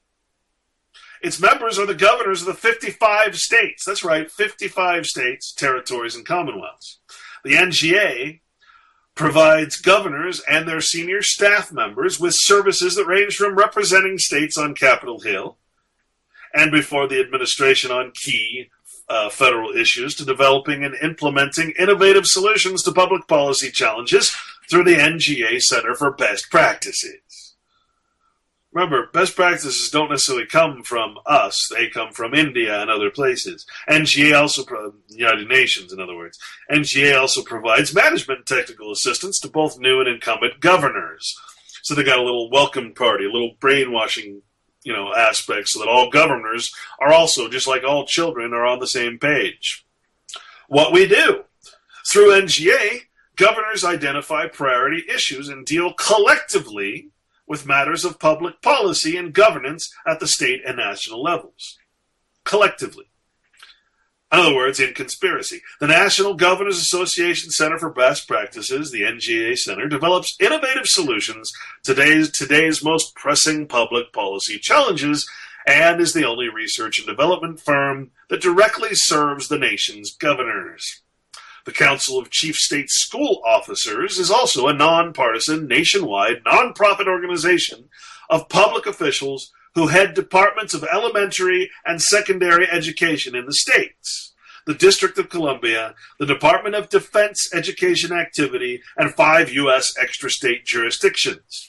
Its members are the governors of the 55 states. That's right, 55 states, territories, and commonwealths. The NGA provides governors and their senior staff members with services that range from representing states on Capitol Hill and before the administration on key federal issues to developing and implementing innovative solutions to public policy challenges through the NGA Center for Best Practices. Remember, best practices don't necessarily come from us. They come from India and other places. NGA also, United Nations, in other words. NGA also provides management and technical assistance to both new and incumbent governors. So they got a little welcome party, a little brainwashing, aspect so that all governors are also, just like all children, are on the same page. What we do. Through NGA, governors identify priority issues and deal collectively with matters of public policy and governance at the state and national levels. Collectively. In other words, in conspiracy. The National Governors Association Center for Best Practices, the NGA Center, develops innovative solutions to today's most pressing public policy challenges and is the only research and development firm that directly serves the nation's governors. The Council of Chief State School Officers is also a nonpartisan, nationwide, nonprofit organization of public officials who head departments of elementary and secondary education in the states, the District of Columbia, the Department of Defense Education Activity, and 5 U.S. extra-state jurisdictions.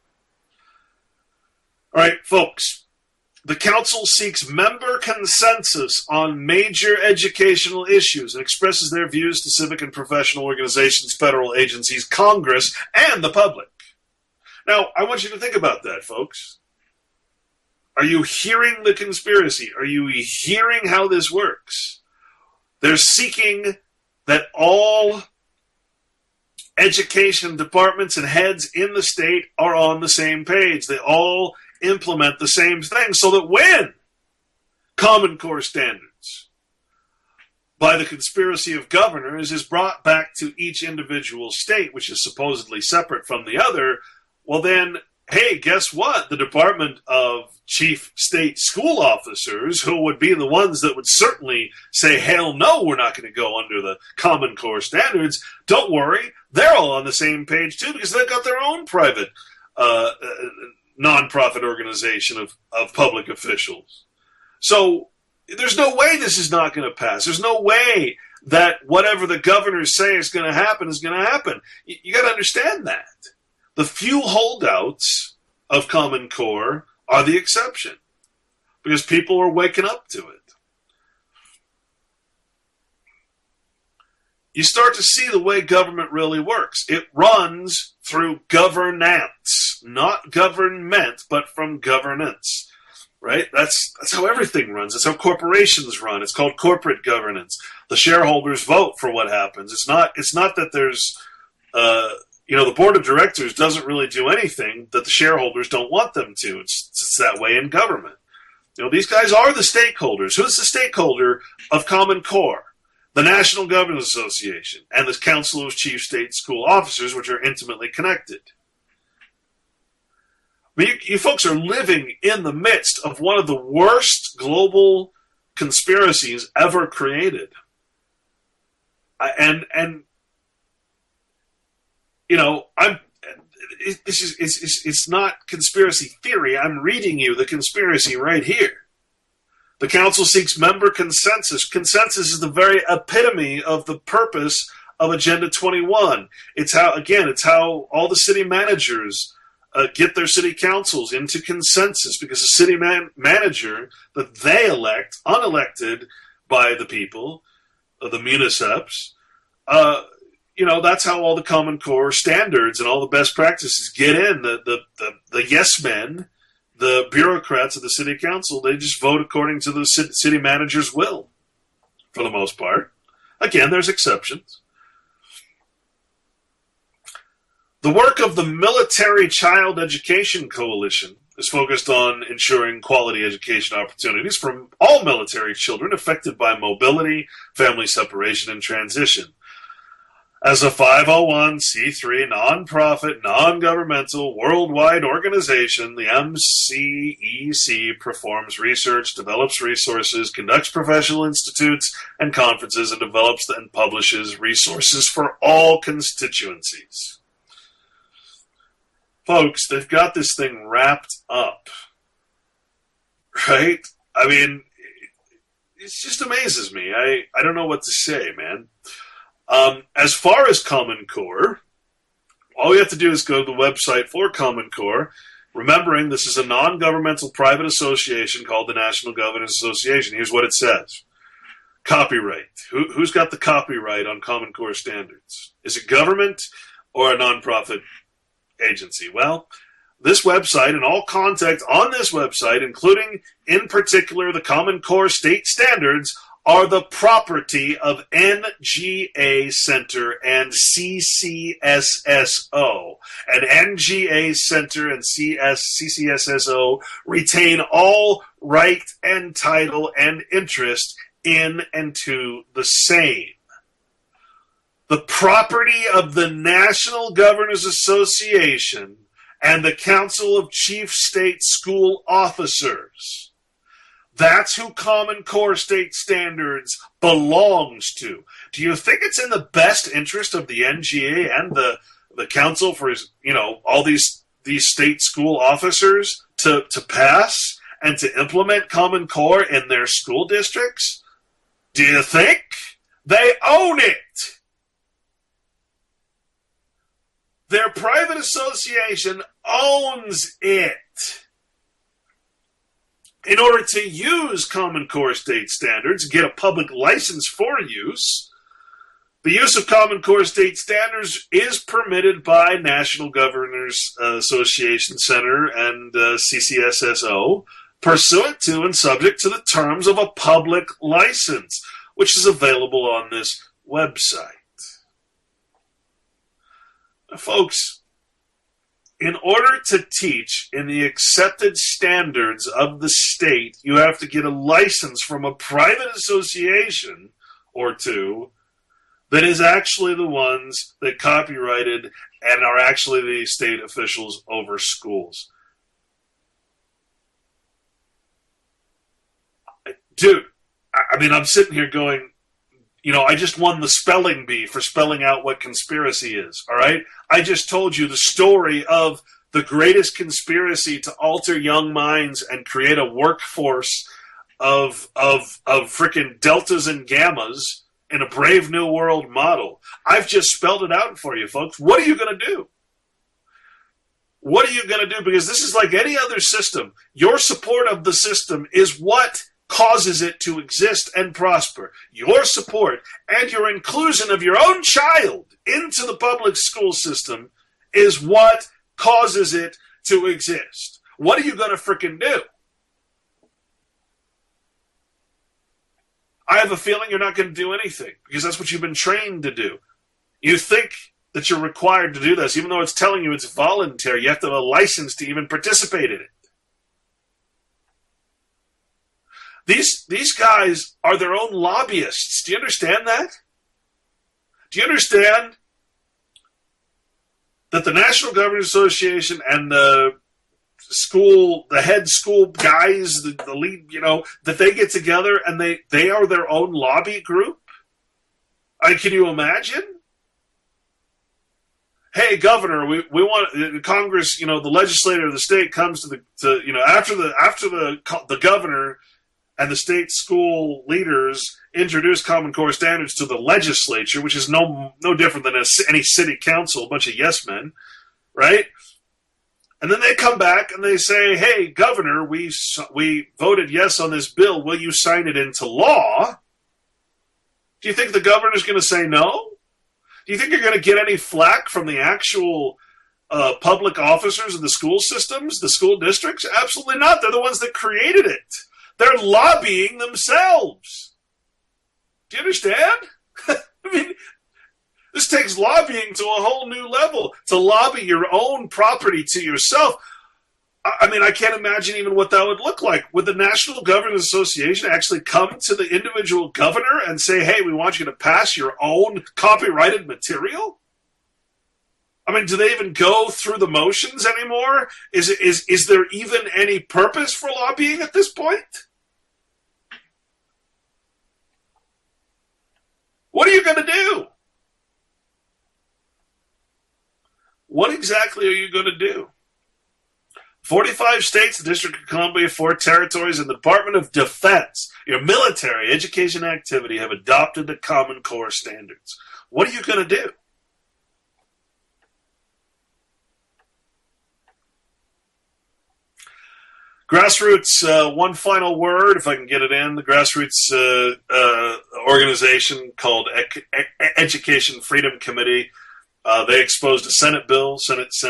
All right, folks. The Council seeks member consensus on major educational issues and expresses their views to civic and professional organizations, federal agencies, Congress, and the public. Now, I want you to think about that, folks. Are you hearing the conspiracy? Are you hearing how this works? They're seeking that all education departments and heads in the state are on the same page. They all implement the same thing so that when Common Core standards by the conspiracy of governors is brought back to each individual state, which is supposedly separate from the other, well then, hey, guess what? The Department of Chief State School Officers, who would be the ones that would certainly say, hell no, we're not going to go under the Common Core standards, don't worry, they're all on the same page too because they've got their own private nonprofit organization of public officials. So there's no way this is not going to pass. There's no way that whatever the governors say is going to happen is going to happen. You got to understand that. The few holdouts of Common Core are the exception because people are waking up to it. you start to see the way government really works. It runs through governance, not government, but from governance, right? That's how everything runs. That's how corporations run. It's called corporate governance. The shareholders vote for what happens. It's not that there's, the board of directors doesn't really do anything that the shareholders don't want them to. It's that way in government. These guys are the stakeholders. Who's the stakeholder of Common Core? The National Governors Association and the Council of Chief State School Officers, which are intimately connected. I mean, you folks are living in the midst of one of the worst global conspiracies ever created. It's not conspiracy theory. I'm reading you the conspiracy right here. The council seeks member consensus. Consensus is the very epitome of the purpose of Agenda 21. It's how all the city managers get their city councils into consensus, because the city manager that they elect, unelected by the people, the municips, that's how all the Common Core standards and all the best practices get in. The yes men, the bureaucrats of the city council, they just vote according to the city manager's will, for the most part. Again, there's exceptions. The work of the Military Child Education Coalition is focused on ensuring quality education opportunities for all military children affected by mobility, family separation, and transition. As a 501c3 nonprofit, non-governmental, worldwide organization, the MCEC performs research, develops resources, conducts professional institutes and conferences, and develops and publishes resources for all constituencies. Folks, they've got this thing wrapped up, right? I mean, it just amazes me. I don't know what to say, man. As far as Common Core, all you have to do is go to the website for Common Core, remembering this is a non-governmental private association called the National Governors Association. Here's what it says. Copyright. Who's got the copyright on Common Core standards? Is it government or a nonprofit agency? Well, this website and all content on this website, including in particular the Common Core state standards, are the property of NGA Center and CCSSO. And NGA Center and CCSSO retain all right and title and interest in and to the same. The property of the National Governors Association and the Council of Chief State School Officers. That's who Common Core state standards belongs to. Do you think it's in the best interest of the NGA and the council for all these state school officers to pass and to implement Common Core in their school districts? Do you think? They own it. Their private association owns it. In order to use Common Core state standards, get a public license for use, the use of Common Core state standards is permitted by National Governors Association Center and CCSSO, pursuant to and subject to the terms of a public license, which is available on this website. Now, folks, in order to teach in the accepted standards of the state, you have to get a license from a private association or two that is actually the ones that copyrighted and are actually the state officials over schools. Dude, I mean, I'm sitting here going, I just won the spelling bee for spelling out what conspiracy is, all right? I just told you the story of the greatest conspiracy to alter young minds and create a workforce of frickin' deltas and gammas in a Brave New World model. I've just spelled it out for you, folks. What are you going to do? What are you going to do? Because this is like any other system. Your support of the system is what causes it to exist and prosper. Your support and your inclusion of your own child into the public school system is what causes it to exist. What are you going to frickin' do? I have a feeling you're not going to do anything because that's what you've been trained to do. You think that you're required to do this, even though it's telling you it's voluntary. You have to have a license to even participate in it. These guys are their own lobbyists. Do you understand that? Do you understand that the National Governors Association and the head school guys, the lead, that they get together and they are their own lobby group? Can you imagine? Hey, Governor, we want Congress. The legislator of the state comes after the governor and the state school leaders introduce Common Core standards to the legislature, which is no different than any city council, a bunch of yes men, right? And then they come back and they say, hey, Governor, we voted yes on this bill. Will you sign it into law? Do you think the governor's going to say no? Do you think you're going to get any flack from the actual public officers in the school systems, the school districts? Absolutely not. They're the ones that created it. They're lobbying themselves. Do you understand? I mean, this takes lobbying to a whole new level. To lobby your own property to yourself. I mean, I can't imagine even what that would look like. Would the National Governors Association actually come to the individual governor and say, hey, we want you to pass your own copyrighted material? I mean, do they even go through the motions anymore? Is there even any purpose for lobbying at this point? What are you going to do? What exactly are you going to do? 45 states, the District of Columbia, 4 territories, and the Department of Defense, your military education activity, have adopted the Common Core standards. What are you going to do? Grassroots, one final word, if I can get it in. The Grassroots organization called Education Freedom Committee, they exposed a Senate Bill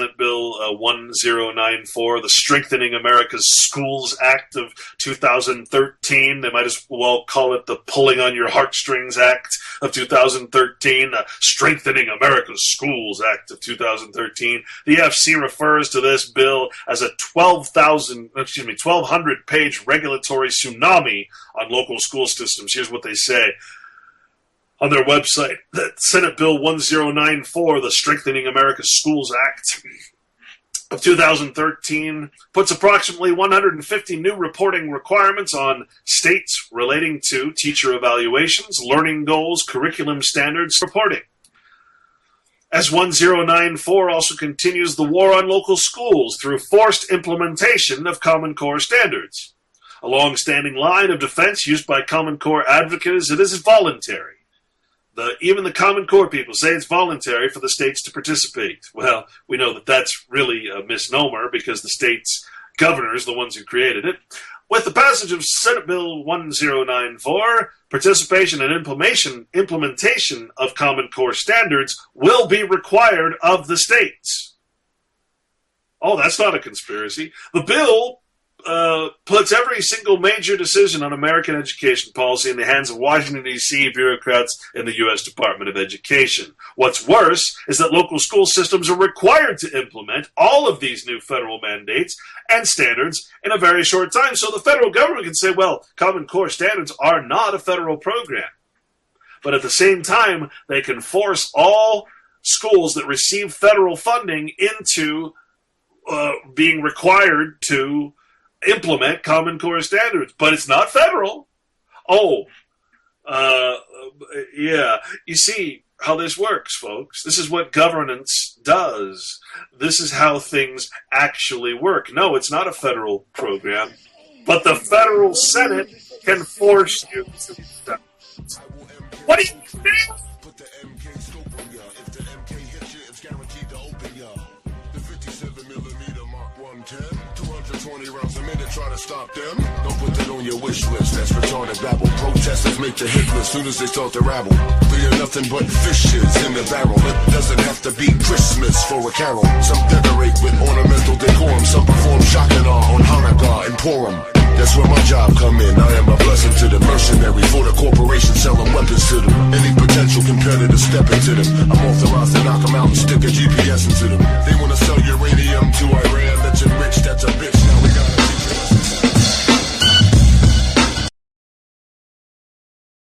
1094, the Strengthening America's Schools Act of 2013. They might as well call it the Pulling on Your Heartstrings Act of 2013, the Strengthening America's Schools Act of 2013. The FC refers to this bill as a 1,200-page regulatory tsunami on local school systems. Here's what they say on their website, that Senate Bill 1094, the Strengthening America's Schools Act of 2013, puts approximately 150 new reporting requirements on states relating to teacher evaluations, learning goals, curriculum standards, reporting. As 1094 also continues the war on local schools through forced implementation of Common Core standards. A long-standing line of defense used by Common Core advocates is it is voluntary. Even the Common Core people say it's voluntary for the states to participate. Well, we know that that's really a misnomer because the state's governors, the ones who created it. With the passage of Senate Bill 1094, participation and implementation of Common Core standards will be required of the states. Oh, that's not a conspiracy. The bill puts every single major decision on American education policy in the hands of Washington, D.C. bureaucrats in the U.S. Department of Education. What's worse is that local school systems are required to implement all of these new federal mandates and standards in a very short time. So the federal government can say, well, Common Core standards are not a federal program. But at the same time, they can force all schools that receive federal funding into being required to implement Common Core standards, but it's not federal. Yeah. You see how this works, folks. This is what governance does. This is how things actually work. No, it's not a federal program, but the federal Senate can force you to do that. What do you think?
20 rounds a minute, try to stop them. Don't put that on your wish list, that's retarded babble. Protesters make the hit list soon as they start to rabble. We are nothing but fishes in the barrel. It doesn't have to be Christmas for a carol. Some decorate with ornamental decorum. Some perform Shakanar on Hanukkah and Purim. That's where my job come in. I am a blessing to the mercenary for the corporation selling weapons to them. Any potential competitor step into them. I'm authorized to knock them out and stick a GPS into them. They wanna sell uranium to Iran that's enriched, that's a bitch.